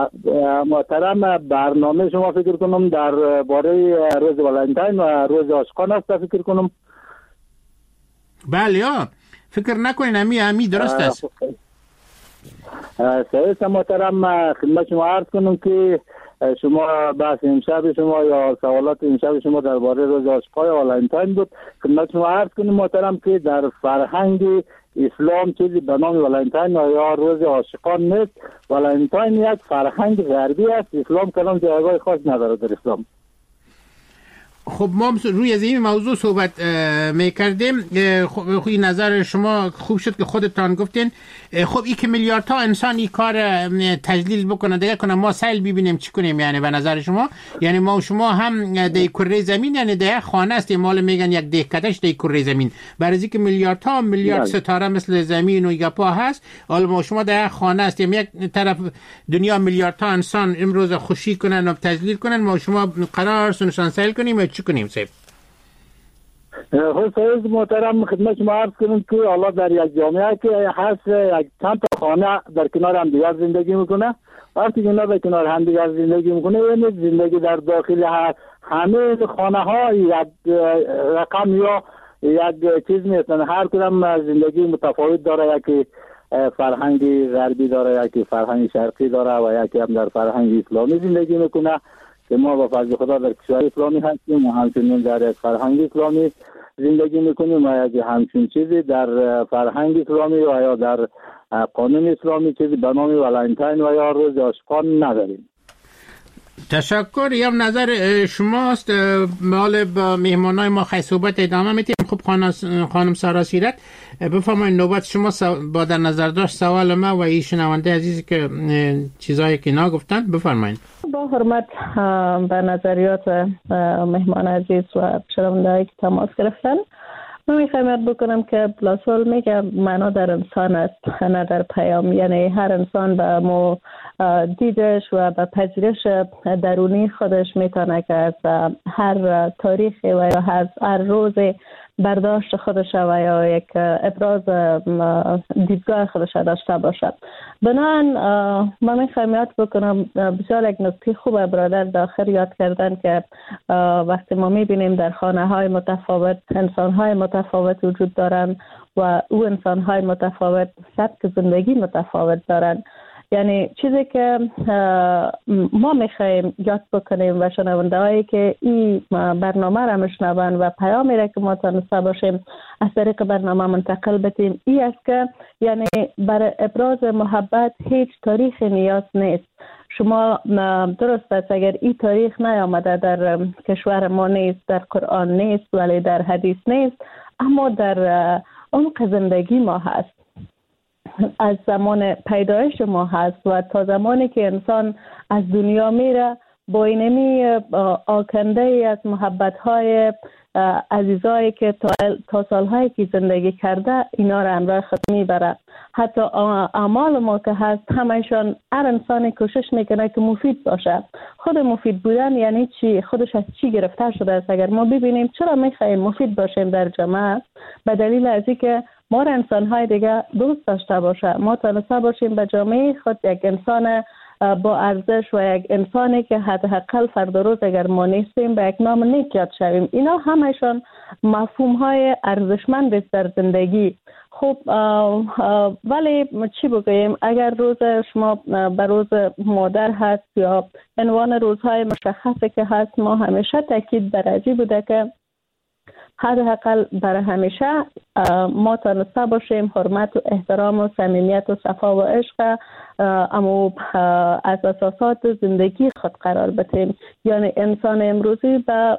L: محترم برنامه شما فکر کنم در باره روز ولنتاین و روز عاشقان است فکر کنم.
H: بله یا فکر نکنین امی امی درست است.
L: صحیح محترم خدمت شما عرض کنم که شما بحث امشب شما یا سوالات امشب شما درباره روز عاشقای ولنتاین بود. خدمت شما عرض کنم محترم که در فرهنگ اسلام چیزی به نام ولنتاین یا روز عاشقان نیست. ولنتاین یک فرهنگ غربی است. اسلام کلام جایگاه خاص نداره در اسلام.
H: خب ما روی از این موضوع صحبت میکردیم. خب این نظر شما خوب شد که خودتان گفتین. خب این که میلیاردها انسان این کار تجلیل بکنه دیگه کنه ما سیل ببینیم چی کنیم؟ یعنی به نظر شما یعنی ما و شما هم در کره زمین یعنی در خانه است، مال میگن یک دهکدش در کره زمین، برای اینکه میلیاردها میلیارد ستاره مثل زمین و یپا هست، حالا ما شما در خانه است. یک طرف دنیا میلیاردها انسان امروز خوشی کنن و تجلیل کنن، ما شما قرار سنشان سیل کنیم چی کنیم؟ سیب
L: خب محترم خدمت شما عرض کنم که الله در یک جامعه که هست یک چند تا خانه در کنار هم دیگر زندگی میکنه. وقتی اینا در کنار هم دیگر زندگی میکنه یعنی زندگی در داخل همه خانه ها یک رقم یا یک چیز نیستن. هر کدام زندگی متفاوت داره، یکی فرهنگی غربی داره، یکی فرهنگ شرقی داره و یکی هم در فرهنگ اسلامی زندگی میکنه که ما با فضل خدا در کشور اسلامی هستیم و همچنین در یک فرهنگ اسلامی زندگی میکنیم و یک همچین چیزی در فرهنگ اسلامی و یا در قانون اسلامی چیزی به نام ولنتاین و یا روز عاشقان نداریم.
H: تشکر. یا نظر شماست. مال با مهمانای ما خیلی صحبت ادامه میتیم. خب خانم سارا سیرت بفرمایید نوبت شما با در نظر داشت سوال ما و این شنونده عزیزی که چیزایی که اینا گفتن بفرمایید.
C: با حرمت به نظریات مهمان عزیز و شنونده‌ای که تماس گرفتن، من میخوایم بکنم که بلاسول میگه معنا در انسان است نه در پیام. یعنی هر انسان به مو دیدش و به پذیرش درونی خودش میتونه که از هر تاریخی و یا هر, هر روز برداشت خودش و یا یک ابراز دیدگاه خودش داشته باشد. بنابراین من میخوایم یاد بکنم بسیار یک نکته خوب برادر داخل یاد کردن که وقتی ما میبینیم در خانه های متفاوت انسان های متفاوت وجود دارن و او انسان های متفاوت سبک زندگی متفاوت دارن. یعنی چیزی که ما میخوایم یاد بکنیم و شنونده هایی که این برنامه را میشنون و پیامی را که ما تانسته باشیم از طریق برنامه منتقل بتیم این است که یعنی برای ابراز محبت هیچ تاریخ نیاز نیست. شما درست است اگر این تاریخ نیامده در کشور ما نیست، در قرآن نیست، ولی در حدیث نیست، اما در عمق زندگی ما هست. از زمان پیدایش ما هست و تا زمانی که انسان از دنیا میره با اینمی آکنده ای از محبت‌های عزیزایی که تا سالهایی که زندگی کرده اینا را همراه خود میبره. حتی اعمال ما که هست همشان هر انسانی کوشش میکنه که مفید باشه. خود مفید بودن یعنی چی؟ خودش از چی گرفته شده است؟ اگر ما ببینیم چرا میخوایم مفید باشیم در جامعه، به دلیل از اینکه ما را انسان‌های دیگه دوست داشته باشه، ما تونسته باشیم به جامعه خود یک انسان با ارزش و یک انسانی که حداقل فردا روز اگر ما نیستیم به یک نام نیک یاد شویم. اینا همشون مفهوم‌های ارزشمند است در زندگی. خب ولی چی بگوییم اگر روز شما به روز مادر هست یا عنوان روزهای مشخصی که هست، ما همیشه تاکید بر ازی بوده که حداقل برای همیشه ما تانسته باشیم حرمت و احترام و صمیمیت و صفا و عشق اما از اساسات زندگی خود قرار بدیم. یعنی انسان امروزی به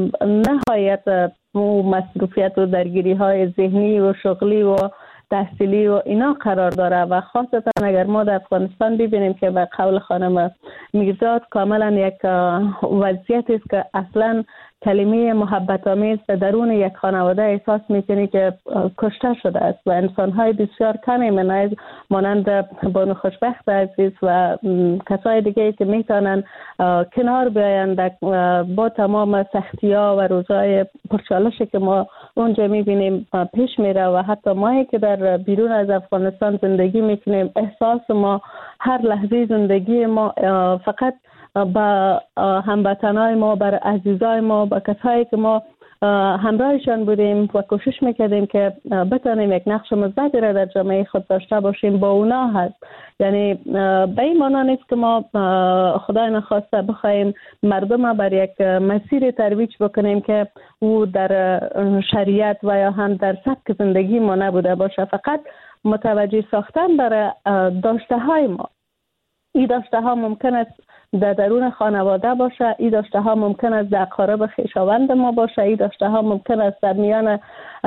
C: نهایت مصروفیت و درگیری های ذهنی و شغلی و تحصیلی و اینا قرار داره و خاصتا اگر ما در افغانستان ببینیم که به قول خانم میرزاد کاملا یک وضعیت است که اصلا کلمه محبت آمیز در درون یک خانواده احساس میکنی که کشته شده است و انسان‌های بسیار کمی منایز مانند بانو خوشبخت عزیز و کسای دیگه که میتونن کنار بیایند با تمام سختی‌ها و روزهای پرچالشی که ما اونجا میبینیم پیش میره و حتی مایی که در بیرون از افغانستان زندگی میکنیم احساس ما هر لحظه زندگی ما فقط با هموطنای ما، بر عزیزای ما، با کسایی که ما همراهشان بودیم و کوشش میکردیم که بتانیم یک نقش مثبتی را در جامعه خود داشته باشیم. با اونا هست، یعنی به این معنا نیست که ما خدای نخواسته بخوایم مردم بر یک مسیر ترویج بکنیم که او در شریعت و یا هم در سبک زندگی ما نبوده باشه، فقط متوجه ساختن برای داشته های ما. این داشته ها ممکن است در درون خانواده باشه، این داشته ها ممکن است در اقارب خویشاوند ما باشه، این داشته ها ممکن است در میان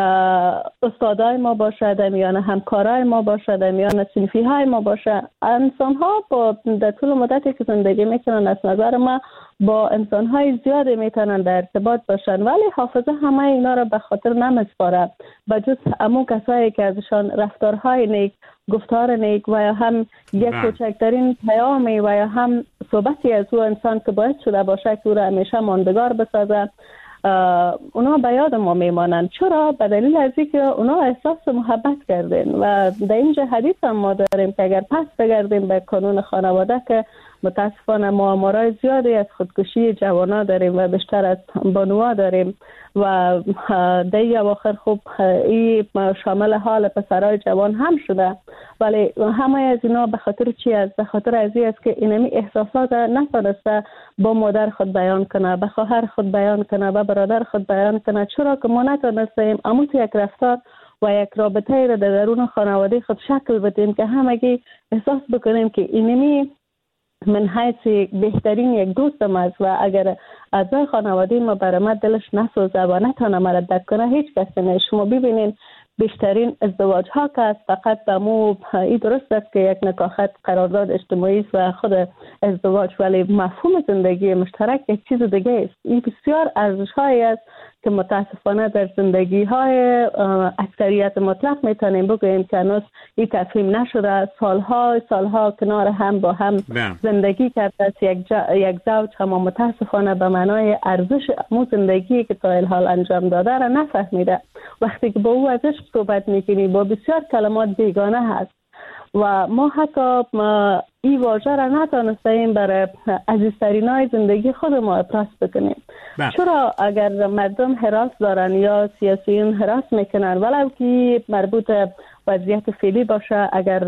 C: استادای ما باشه، در میان همکارای ما باشه، در میان صنفی های ما باشه. انسان ها با در طول مدتی که زندگی میکنن از نظر ما با انسان های زیاده میتونن در ارتباط باشن، ولی حافظه همه اینا را به خاطر نمیسپاره، به جز همون کسایی که ازشان رفتارهای نیک، گفتار نیک و یا هم یک کوچکترین پیامی و یا هم صحبتی از او انسان که باعث شده باشه که او را همیشه ماندگار بسازه، اونا به یاد ما میمانند. چرا؟ به دلیل از اینکه اونا احساس محبت کردن. و در اینجا حدیث هم ما داریم که اگر پس بگردیم به قانون خانواده که متاسفانه ما آمارای زیادی از خودکشی جوانا داریم و بیشتر از بانوها داریم و در این اواخر خوب این شامل حال پسرای جوان هم شده، ولی همه از اینا به خاطر چی است؟ به خاطر از این است که اینمی احساسات نتونسته با مادر خود بیان کنه، به خواهر خود بیان کنه، به برادر خود بیان کنه. چرا که ما نتونستیم اما یک رفتار و یک رابطه را در درون خانواده خود شکل بدیم که همگی احساس بکنیم که اینمی من حیث بهترین یک دوستم است و اگر اعضای خانواده ما برای من دلش نسوزه و نتونه مرا درک کنه هیچ کسی نه. شما ببینین بیشترین ازدواج ها که است فقط به مو این درست است که یک نکاحت قرارداد اجتماعی است و خود ازدواج، ولی مفهوم زندگی مشترک یک چیز دیگه است. این بسیار ارزش هایی است که متاسفانه در زندگی های اکثریت مطلق میتونیم بگوییم که هنوز این تفهیم نشده. سالها سالها کنار هم با هم زندگی کرده است. یک, یک زوج هم متاسفانه به معنای ارزش امو زندگی که تا الحال انجام داده را نفهمیده. وقتی که با او ازش صحبت میکنی با بسیار کلمات بیگانه هست و ما حتی این واژه را نتانستیم برای عزیزترین های زندگی خود ما ابراز بکنیم. بله. چرا اگر مردم هراس دارن یا سیاسیون هراس میکنن ولو که مربوط وضعیت فعلی باشه، اگر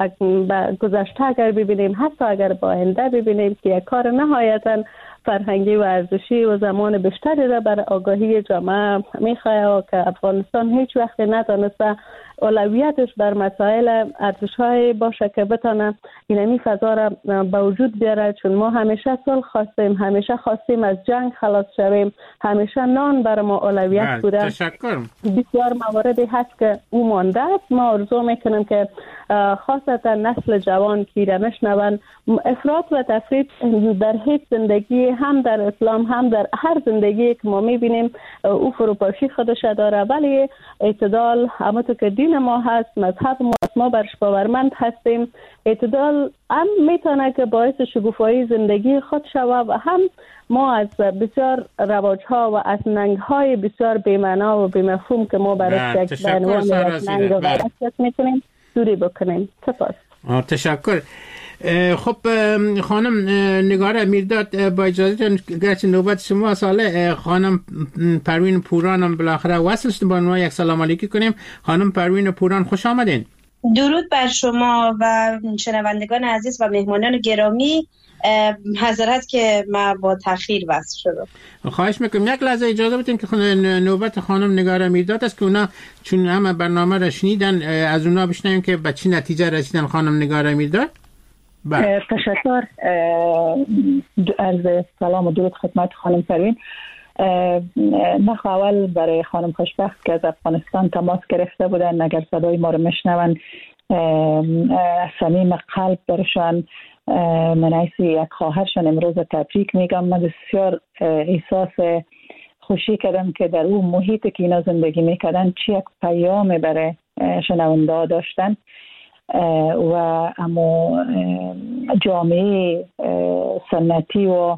C: گذشته اگر ببینیم، حتی اگر با آینده ببینیم که یک کار نهایتاً فرهنگی و ارزشی و زمان بیشتری را بر آگاهی جامعه میخواه که افغانستان هیچ وقت نتونسته اولویتش بر مسائل ارزش‌های باشه که بتونه اینمی فضا را به وجود بیاره. چون ما همیشه صلح خواستیم، همیشه خواستیم از جنگ خلاص شویم، همیشه نان بر ما اولویت بوده.
H: تشکر.
C: بسیار مواردی هست که او مانده است. ما آرزو میکنیم که خاصتا نسل جوان که را میشنون افراط و تفرید در هیچ زندگی، هم در اسلام هم در هر زندگی که ما میبینیم او فروپاشی خودش داره، ولی اعتدال همونطور که دین ما هست، مذهب ما ما برش باورمند هستیم. اعتدال هم میتونه که باعث شکوفایی زندگی خود شود و هم ما از بسیار رواج ها و از ننگ های بسیار بی‌معنا و بی‌مفهوم که ما برای یک بعنوان ننگ و برکت میکنیم دوری بکنیم. سپاس.
H: تشکر. خب خانم نگار امیرداد، با اجازهتون گرچه نوبت شما ساله، خانم پروین پوران هم بالاخره وصل شد، با ما یک سلام علیکی کنیم. خانم پروین پوران خوش آمدین.
M: درود بر شما و شنوندگان عزیز و مهمانان گرامی. حضرت که ما با تأخیر وصل شدم.
H: خواهش میکنم یک لحظه اجازه بدین که نوبت خانم نگار امیرداد است که اونا چون همه برنامه را شنیدن از اونا بشنویم که به چه نتیجه رسیدن. خانم نگار امیرداد.
J: تشکر. عرض سلام و درود خدمت خانم پروین. نخ اول برای خانم خوشبخت که از افغانستان تماس گرفته بودن، اگر صدای ما رو میشنون صمیم قلب برشان من ایسی یک خواهرشان امروز تبریک میگم. من بسیار احساس خوشی کردم که در اون محیطی که اینا زندگی میکردن چی یک پیام برای شنونده ها داشتن و اما جامعه سنتی و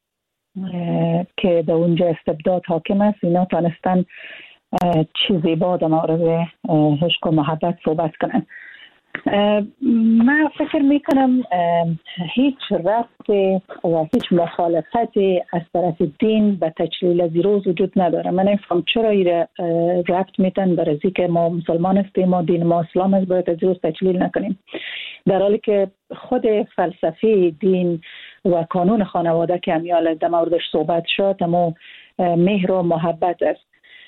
J: که در اونجا استبداد حاکم است اینا تانستن چی زیبا در مورد عشق و محبت صحبت کنن. من فکر میکنم هیچ ربط و هیچ مخالفت از طرف دین به تجلیل از روز وجود نداره. من نمیفهم چرا این ربط میتن بر ازی که ما مسلمان هستیم، ما دین ما اسلام است، باید از روز تجلیل نکنیم، در حالی که خود فلسفه دین و قانون خانواده که همیال در موردش صحبت شد اما مهر و محبت است.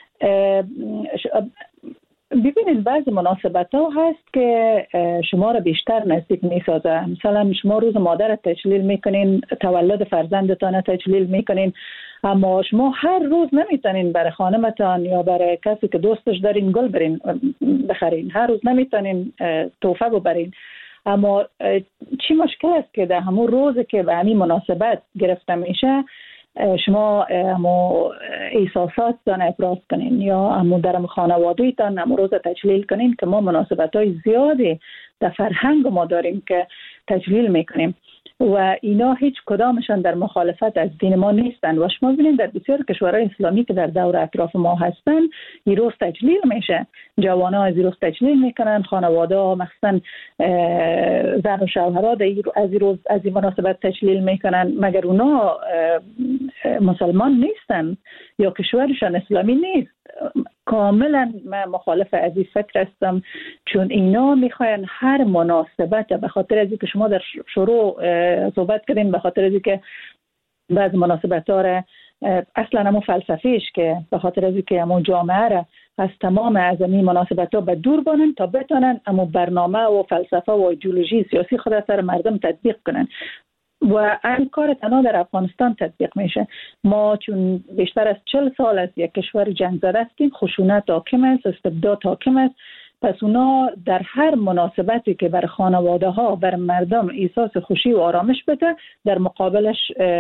J: ببینید بعضی مناسبت ها هست که شما را بیشتر نزدیک می سازه. مثلا شما روز مادر تجلیل میکنین، تولد فرزندتان تجلیل میکنین، اما شما هر روز نمیتونین برای خانمتان یا برای کسی که دوستش دارین گل برین بخرین، هر روز نمیتونین تحفه ببرین. اما چی مشکل است که در همون روز که به همین مناسبت گرفته میشه شما همو احساسات تان ابراز کنین یا همو در خانواده تان همو روز تجلیل کنین که ما مناسبت های زیادی در فرهنگ ما داریم که تجلیل میکنیم و اینا هیچ کدامشان در مخالفت از دین ما نیستن. و شما ببینید در بسیار کشورهای اسلامی که در دور اطراف ما هستن این روز تجلیل میشه، جوانا از این روز تجلیل میکنن، خانواده ها مخصوصا زن و شوهرها از این روز از این مناسبت تجلیل میکنن، مگر اونا مسلمان نیستن یا کشورشان اسلامی نیست. کاملا من مخالف از این فکر هستم، چون اینا میخواین هر مناسبت به خاطر از اینکه شما در شروع صحبت کردین به خاطر از اینکه بعض مناسبت ها را اصلا همون فلسفیش که به خاطر از اینکه همون جامعه را از تمام از این مناسبت ها به دور بانن تا بتونن همون برنامه و فلسفه و ایدئولوژی سیاسی خود سر مردم تطبیق کنن و این کار تنها در افغانستان تطبیق میشه. ما چون بیشتر از چهل سال از یک کشور جنگ زده هستیم، خشونت حاکم است، استبداد حاکم است، پس اونا در هر مناسبتی که بر خانواده ها بر مردم احساس خوشی و آرامش بده در مقابلش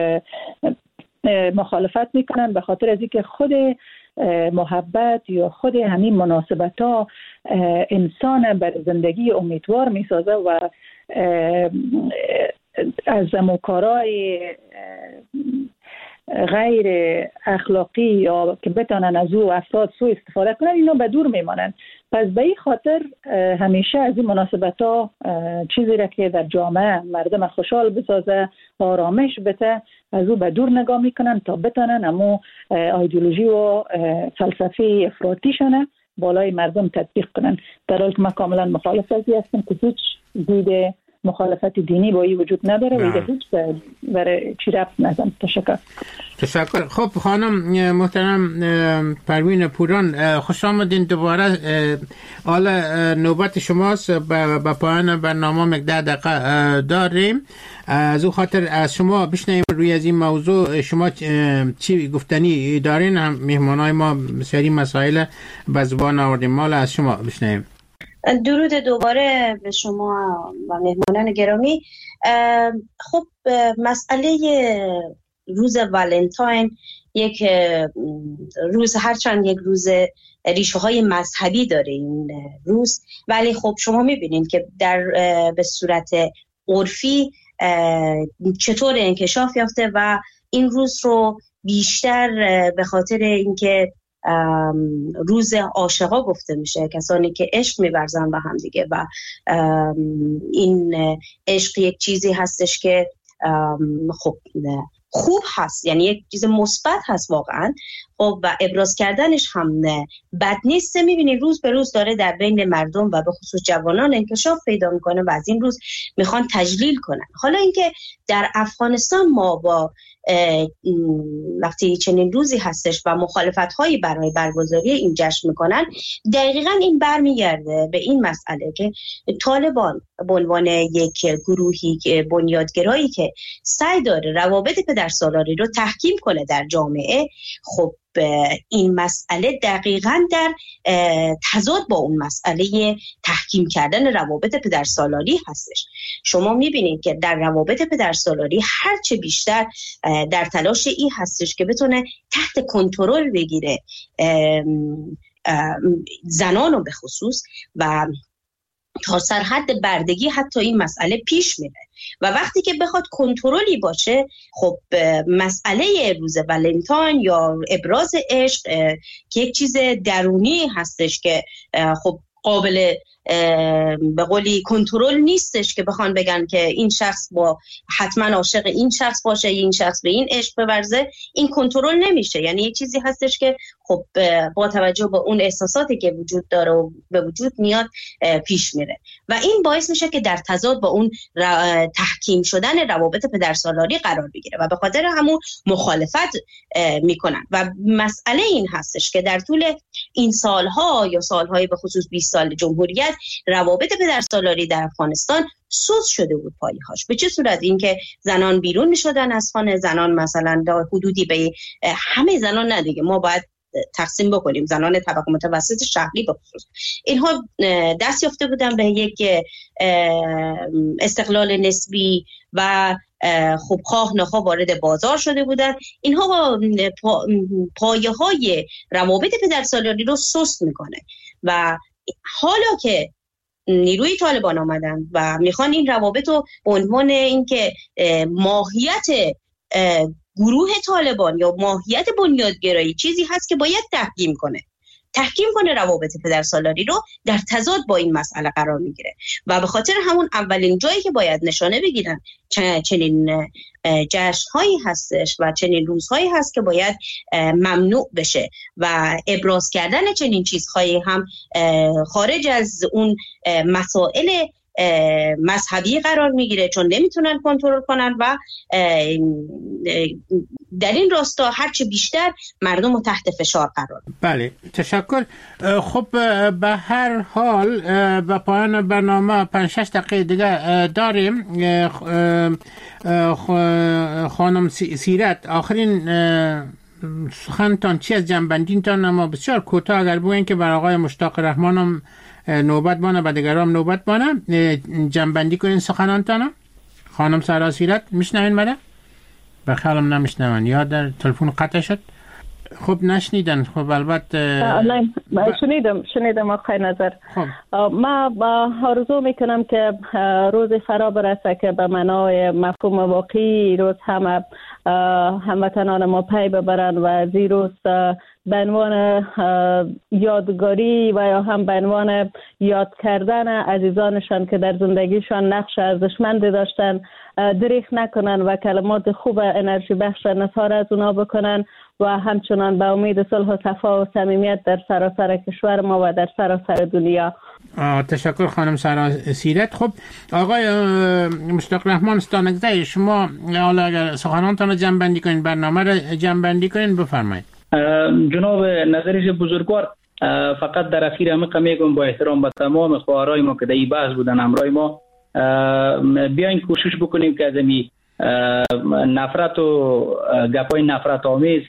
J: مخالفت میکنن به خاطر از اینکه خود محبت یا خود همین مناسبت ها انسان بر زندگی امیدوار میسازه و از مکارای غیر اخلاقی یا که بتانن از او افراد سوء استفاده کنن اینا به دور میمانن. پس به این خاطر همیشه از این مناسبت ها چیزی را که در جامعه مردم خوشحال بسازه، آرامش بده، از او به دور نگاه میکنن تا بتانن امو ایدئولوژی و فلسفه افراطیشونه بالای مردم تطبیق کنن. در حالی که من کاملا مخالف از این هستم که هیچ دیده مخالفت دینی با این وجود نداره و هیچ برای چی ربط ندارم. تشکر.
H: تشکر. خب خانم محترم پروین پوران، خوش آمدین دوباره. حالا نوبت شماست، به پایان برنامه مقدار دقیقه داریم. از او خاطر از شما بشنویم روی از این موضوع شما چی گفتنی دارین. هم مهمانای ما بسیاری مسائل به زبان آوردیم، مال از شما بشنویم.
M: درود دوباره به شما و مهمانان گرامی. خب مسئله روز ولنتاین یک روز، هرچند یک روز ریشه های مذهبی داره این روز، ولی خب شما میبینید که در به صورت عرفی چطور انکشاف یافته و این روز رو بیشتر به خاطر اینکه روز عاشقا گفته میشه، کسانی که عشق می‌ورزن به هم دیگه و این عشق یک چیزی هستش که خب خوب هست، یعنی یک چیز مثبت هست واقعا، خب و ابراز کردنش هم بد نیست. میبینید روز به روز داره در بین مردم و به خصوص جوانان انکشاف پیدا میکنه و از این روز میخوان تجلیل کنن. حالا اینکه در افغانستان ما با وقتی چنین روزی هستش و مخالفت هایی برای برگزاری این جشن میکنن، دقیقاً این برمیگرده به این مسئله که طالبان به عنوان یک گروهی که بنیادگرایی که سعی داره روابط پدرسالاری رو تحکیم کنه در جامعه، خب این مسئله دقیقاً در تضاد با اون مسئله تحکیم کردن روابط پدرسالاری هستش. شما میبینید که در روابط پدرسالاری هرچه بیشتر در تلاش این هستش که بتونه تحت کنترل بگیره زنان رو به خصوص و تا سرحد بردگی حتی این مسئله پیش میره و وقتی که بخواد کنترلی باشه، خب مسئله روز ولنتاین یا ابراز عشق که یک چیز درونی هستش که خب قابل به قولی کنترل نیستش که بخوان بگن که این شخص با حتما عاشق این شخص باشه، این شخص به این عشق بورزه. این کنترل نمیشه. یعنی یک چیزی هستش که خب با توجه به اون احساساتی که وجود داره و به وجود میاد پیش میره و این باعث میشه که در تضاد با اون تحکیم شدن روابط پدرسالاری قرار بگیره و به خاطر همون مخالفت میکنن. و مسئله این هستش که در طول این سالها یا سالهای به خصوص بیست سال جمهوریت روابط پدرسالاری در افغانستان سوس شده بود پایه‌هاش. به چه صورت؟ اینکه زنان بیرون میشدن از خانه، زنان مثلا در حدودی به همه زنان نه دیگه، ما باید تقسیم بکنیم، زنان طبقه متوسط شهری به خصوص اینها دست یافته بودن به یک استقلال نسبی و خب خواه نخواه وارد بازار شده بودن. اینها پا، پایه های روابط پدرسالاری رو سست میکنه و حالا که نیروی طالبان آمدن و میخوان این روابط رو به عنوان اینکه ماهیت گروه طالبان یا ماهیت بنیادگرایی چیزی هست که باید تحکیم کنه تحکیم کنه روابط پدرسالاری رو، در تضاد با این مسئله قرار میگیره و به خاطر همون اولین جایی که باید نشانه بگیرن چنین جشن‌هایی هستش و چنین روزهایی هست که باید ممنوع بشه و ابراز کردن چنین چیزهایی هم خارج از اون مسائل مذهبی قرار میگیره، چون نمیتونن کنترل کنن و در این راستا هرچه بیشتر مردم رو تحت فشار قرار.
H: بله، تشکر. خب به هر حال به پایان برنامه پنج شش دقیقه دیگه داریم. خانم سیرت، آخرین سخنتان چی از جنبندینتان؟ اما بسیار کوتاه اگر بگوین که بر آقای مشتاق رحمانم نوبت بانه، به دیگرام نوبت بانه، جنبندی کنین سخنانتان. خانم سارا سیرت میشنوین؟ مده بخیالم نمیشنون یا در تلفن قطع شد. خب نشنیدن. خب البته
C: نه شنیدم شنیدم آقای نظر. خب. ما با آرزو میکنم که روز فرا برسه که به معنای مفهوم واقعی روز همه هموطنان ما پی ببرن و زیروز به عنوان یادگاری و یا هم به عنوان یاد کردن عزیزانشان که در زندگیشان نقش ارزشمندی داشتن دریغ نکنن و کلمات خوب انرژی بخش نثار از اونا بکنن و همچنان به امید صلح و صفا و صمیمیت در سراسر کشور ما و در سراسر دنیا.
H: تشکر خانم سارا سیرت. خب آقای مشتاق رحمان استانگزی، شما حالا اگر سخنانتان رو جمع بندی کنین، برنامه رو جمع بندی کنین، بفرمایید.
I: جناب نظریش بزرگوار، فقط در اخیر همه میگم با احترام به تمام خواهرای ما که در این بحث بودن همراه ما، بیاین کوشش بکنیم که از این نفرت و گپای نفرت آمیز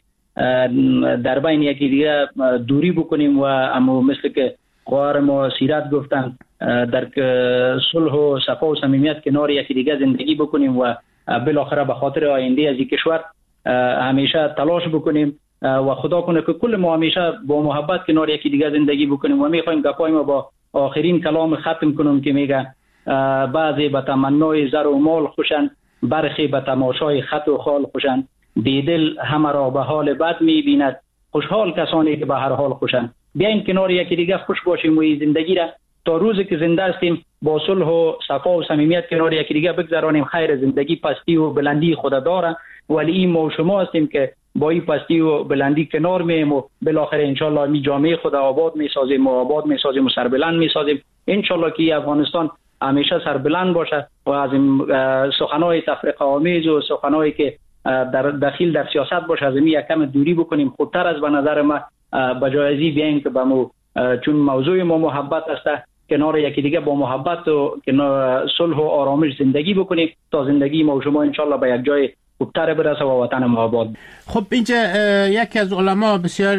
I: در بین یکی دیگه دوری بکنیم و اما مثل که خواهر ما سیرت گفتن در صلح و صفا و صمیمیت کنار یکی دیگه زندگی بکنیم و بالاخره به خاطر آینده از این کشور همیشه تلاش بکنیم و خدا کنه که کل ما همیشه با محبت کنار یکی دیگه زندگی بکنیم. و میخوایم گپای ما با آخرین کلام ختم کنم که میگه بعضی به تمنای زر و مال خوشن، برخی به تماشای خط و خال خوشن، بیدل همه را به حال بد میبیند، خوشحال کسانی که به هر حال خوشن. بیاین کنار یکی دیگه خوش باشیم و این زندگی را تا روزی که زنده هستیم با صلح و صفا و صمیمیت کنار یکی دیگه بگذرانیم. خیر زندگی پستی و بلندی خود داره، ولی این ما و شما هستیم که با این پستی و بلندی کنار مییم و بالاخره انشالله می جامعه خود آباد میسازیم و آباد میسازیم و سربلند میسازیم. انشالله که افغانستان همیشه سربلند باشه و از این سخنهای تفرقه آمیز و سخنهایی که در داخل در سیاست باشه از این یک کم دوری بکنیم. خودتر از به نظر ما بجایزی بیاین که به مو چون موضوع ما محبت است کنار یکی دیگه با محبت و صلح و آرامش زندگی بکنیم تا زندگی ما و شما انشالله به یک جای خوبتر برسه و وطن ما آباد.
H: خب اینجا یکی از علما بسیار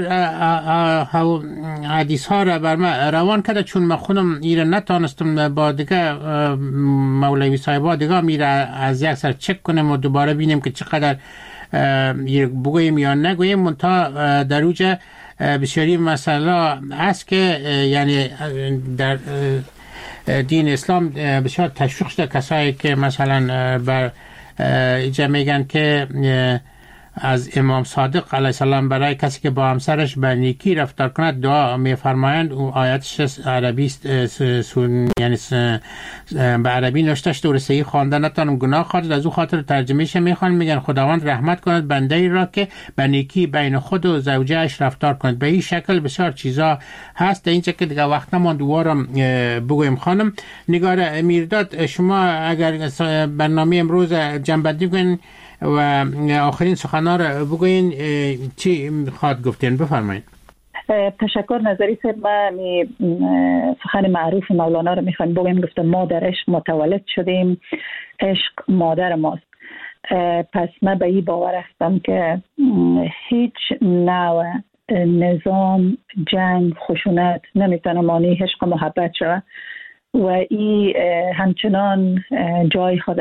H: حدیث ها را بر من روان کرده، چون من خودم ایره نتانستم با دیگه مولوی صاحبا دیگه میره از یک سر چک کنیم و دوباره بینیم که چقدر بگویم یا نگویم. منتها در اوجه بسیاری مسئله هست که یعنی در دین اسلام بسیار تشویق شده. کسایی که مثلا بر اینجا میگن که از امام صادق علیه السلام برای کسی که با همسرش به نیکی رفتار کند دعا میفرمایند. او آیتش عربی است، یعنی به عربی نوشته است، درستی خواندن نتونم گناه خاطر از او خاطر ترجمهش میخوان. میگن خداوند رحمت کند بنده ای را که به نیکی بین خود و زوجهش رفتار کند. به این شکل بسیار چیزا هست. اینجا که دیگه وقت نمان دوباره بگویم. خانم نگار میرداد، شما اگر برنامه امروز جنبندی کنین و آخرین سخنان را بگوین، چی خواهد گفتین؟ بفرمایید.
J: تشکر نظری صاحب. من سخن معروف مولانا رو میخوایم بگیم. گفتم ما در عشق متولد شدیم، عشق مادر ماست. پس من به این باور هستم که هیچ نوع نظام، جنگ، خشونت نمیتونه مانع عشق و محبت شود و این همچنان جای خود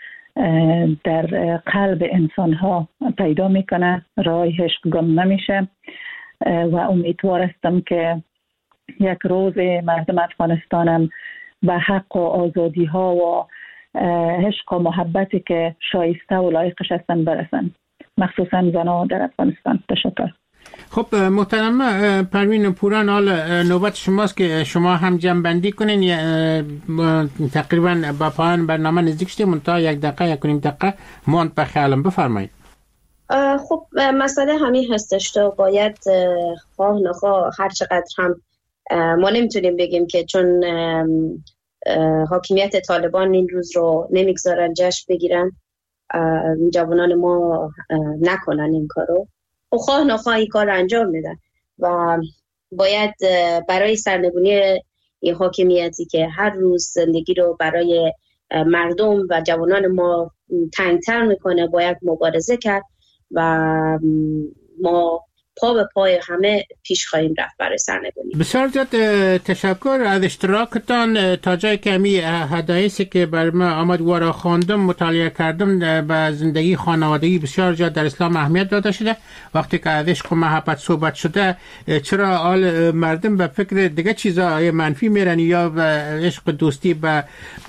J: در قلب انسان ها پیدا میکنه، راه عشق گم نمیشه و امیدوار هستم که یک روز مردم افغانستانم به حق و آزادی ها و عشق و محبتی که شایسته و لایقش هستن برسن، مخصوصا زنان در افغانستان. تشکر.
H: خب محترم پروین پوران، حال نوبت شماست که شما هم جمع کنین. تقریبا با پایان برنامه نزدیک شدیم، تا یک دقیقه یک کنیم دقیقه ماند به خیالم. بفرمایید.
M: خب مسئله همین هستش، تو باید خواه نخواه هر چقدر هم ما نمیتونیم بگیم که چون حاکمیت طالبان این روز رو نمیگذارن جشن بگیرن، جوانان ما نکنن این کارو، و خواه نخواه این کار رو انجام میدن و باید برای سرنگونی این حاکمیتی که هر روز زندگی رو برای مردم و جوانان ما تنگتر میکنه باید مبارزه کرد و ما پا به پای همه پیش خواهیم رفت برای سرنگونی.
H: بسیار زیاد تشکر از اشتراکتان. تا جایی که همی حدایثی که بر ما آمد وارا خواندم، مطالعه کردم، به زندگی خانوادگی بسیار زیاد در اسلام اهمیت داده شده. وقتی که از عشق و محبت صحبت شده، چرا آل مردم به فکر دیگه چیزای منفی میرن یا به عشق دوستی به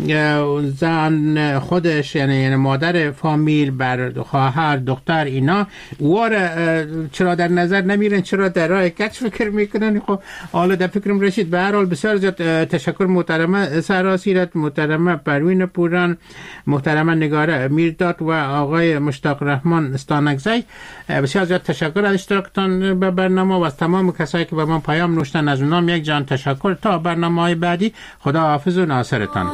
H: زن خودش، یعنی یعنی مادر فامیل، بر خواهر، دختر، اینا وارا چرا در نظر نمیرن، چرا در راه کچ فکر میکنن؟ خب حالا در فکرم رسید. به هر حال بسیار زیاد تشکر محترمه سراسیرت، محترمه پروین پوران، محترمه نگار میرداد و آقای مشتاق رحمان استانکزی. بسیار زیاد تشکر از اشتراکتان به برنامه و از تمام کسایی که به من پیام نوشتن، از اونام یک جان تشکر. تا برنامه‌های بعدی، خدا حافظ و ناصرتان.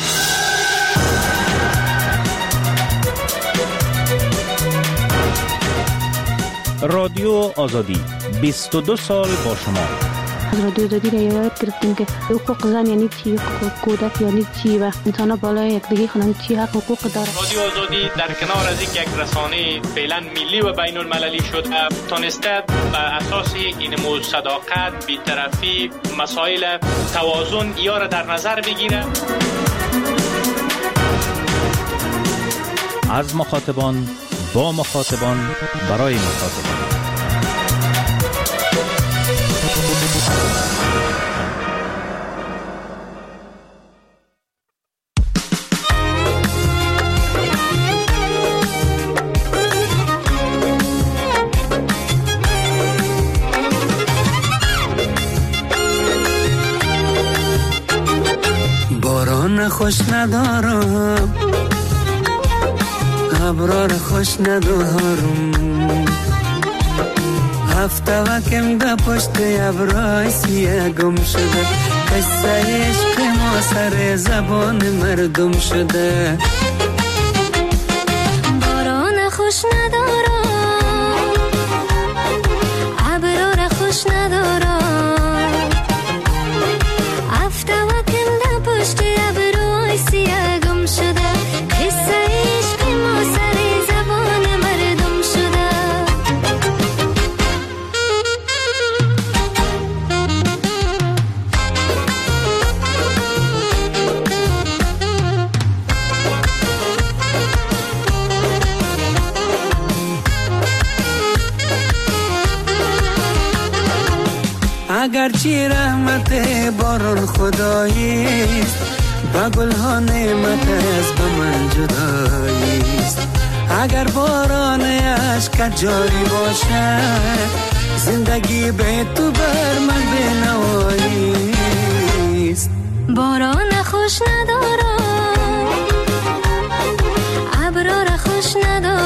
B: رادیو آزادی بیست و دو سال با شما.
N: رادیو آزادی را یاد گرفتیم که حقوق زن یعنی چی، حقوق کودک یعنی چی و انسان بالای یک دیگه خونن چی حق حقوق داره.
O: رادیو آزادی در کنار از یک رسانه فعلا ملی و بین المللی شد، تونسته بر اساس این مو صداقت، بی‌طرفی، مسائل توازن یا را در نظر بگیره.
B: از مخاطبان با مخاطبان برای مخاطبان.
P: باران خوش ندارم، ابرار خوش ندارم، هفته وکم ده پشت ابرای سیه گم شده، قصه عشق ما سر زبان مردم شده.
Q: باران خوش ندارم، ابرار خوش ندارم، هفته وکم ده پشت ابرای سیه گم شده، قصه عشق ما سر زبان مردم شده.
P: اگرچه رحمت باران خداییست، با گلها نعمت از به من جداییست. اگر باران عشق جاری باشد زندگی به تو بر من بنواییست.
Q: باران خوش ندارم ابرار خوش ندارم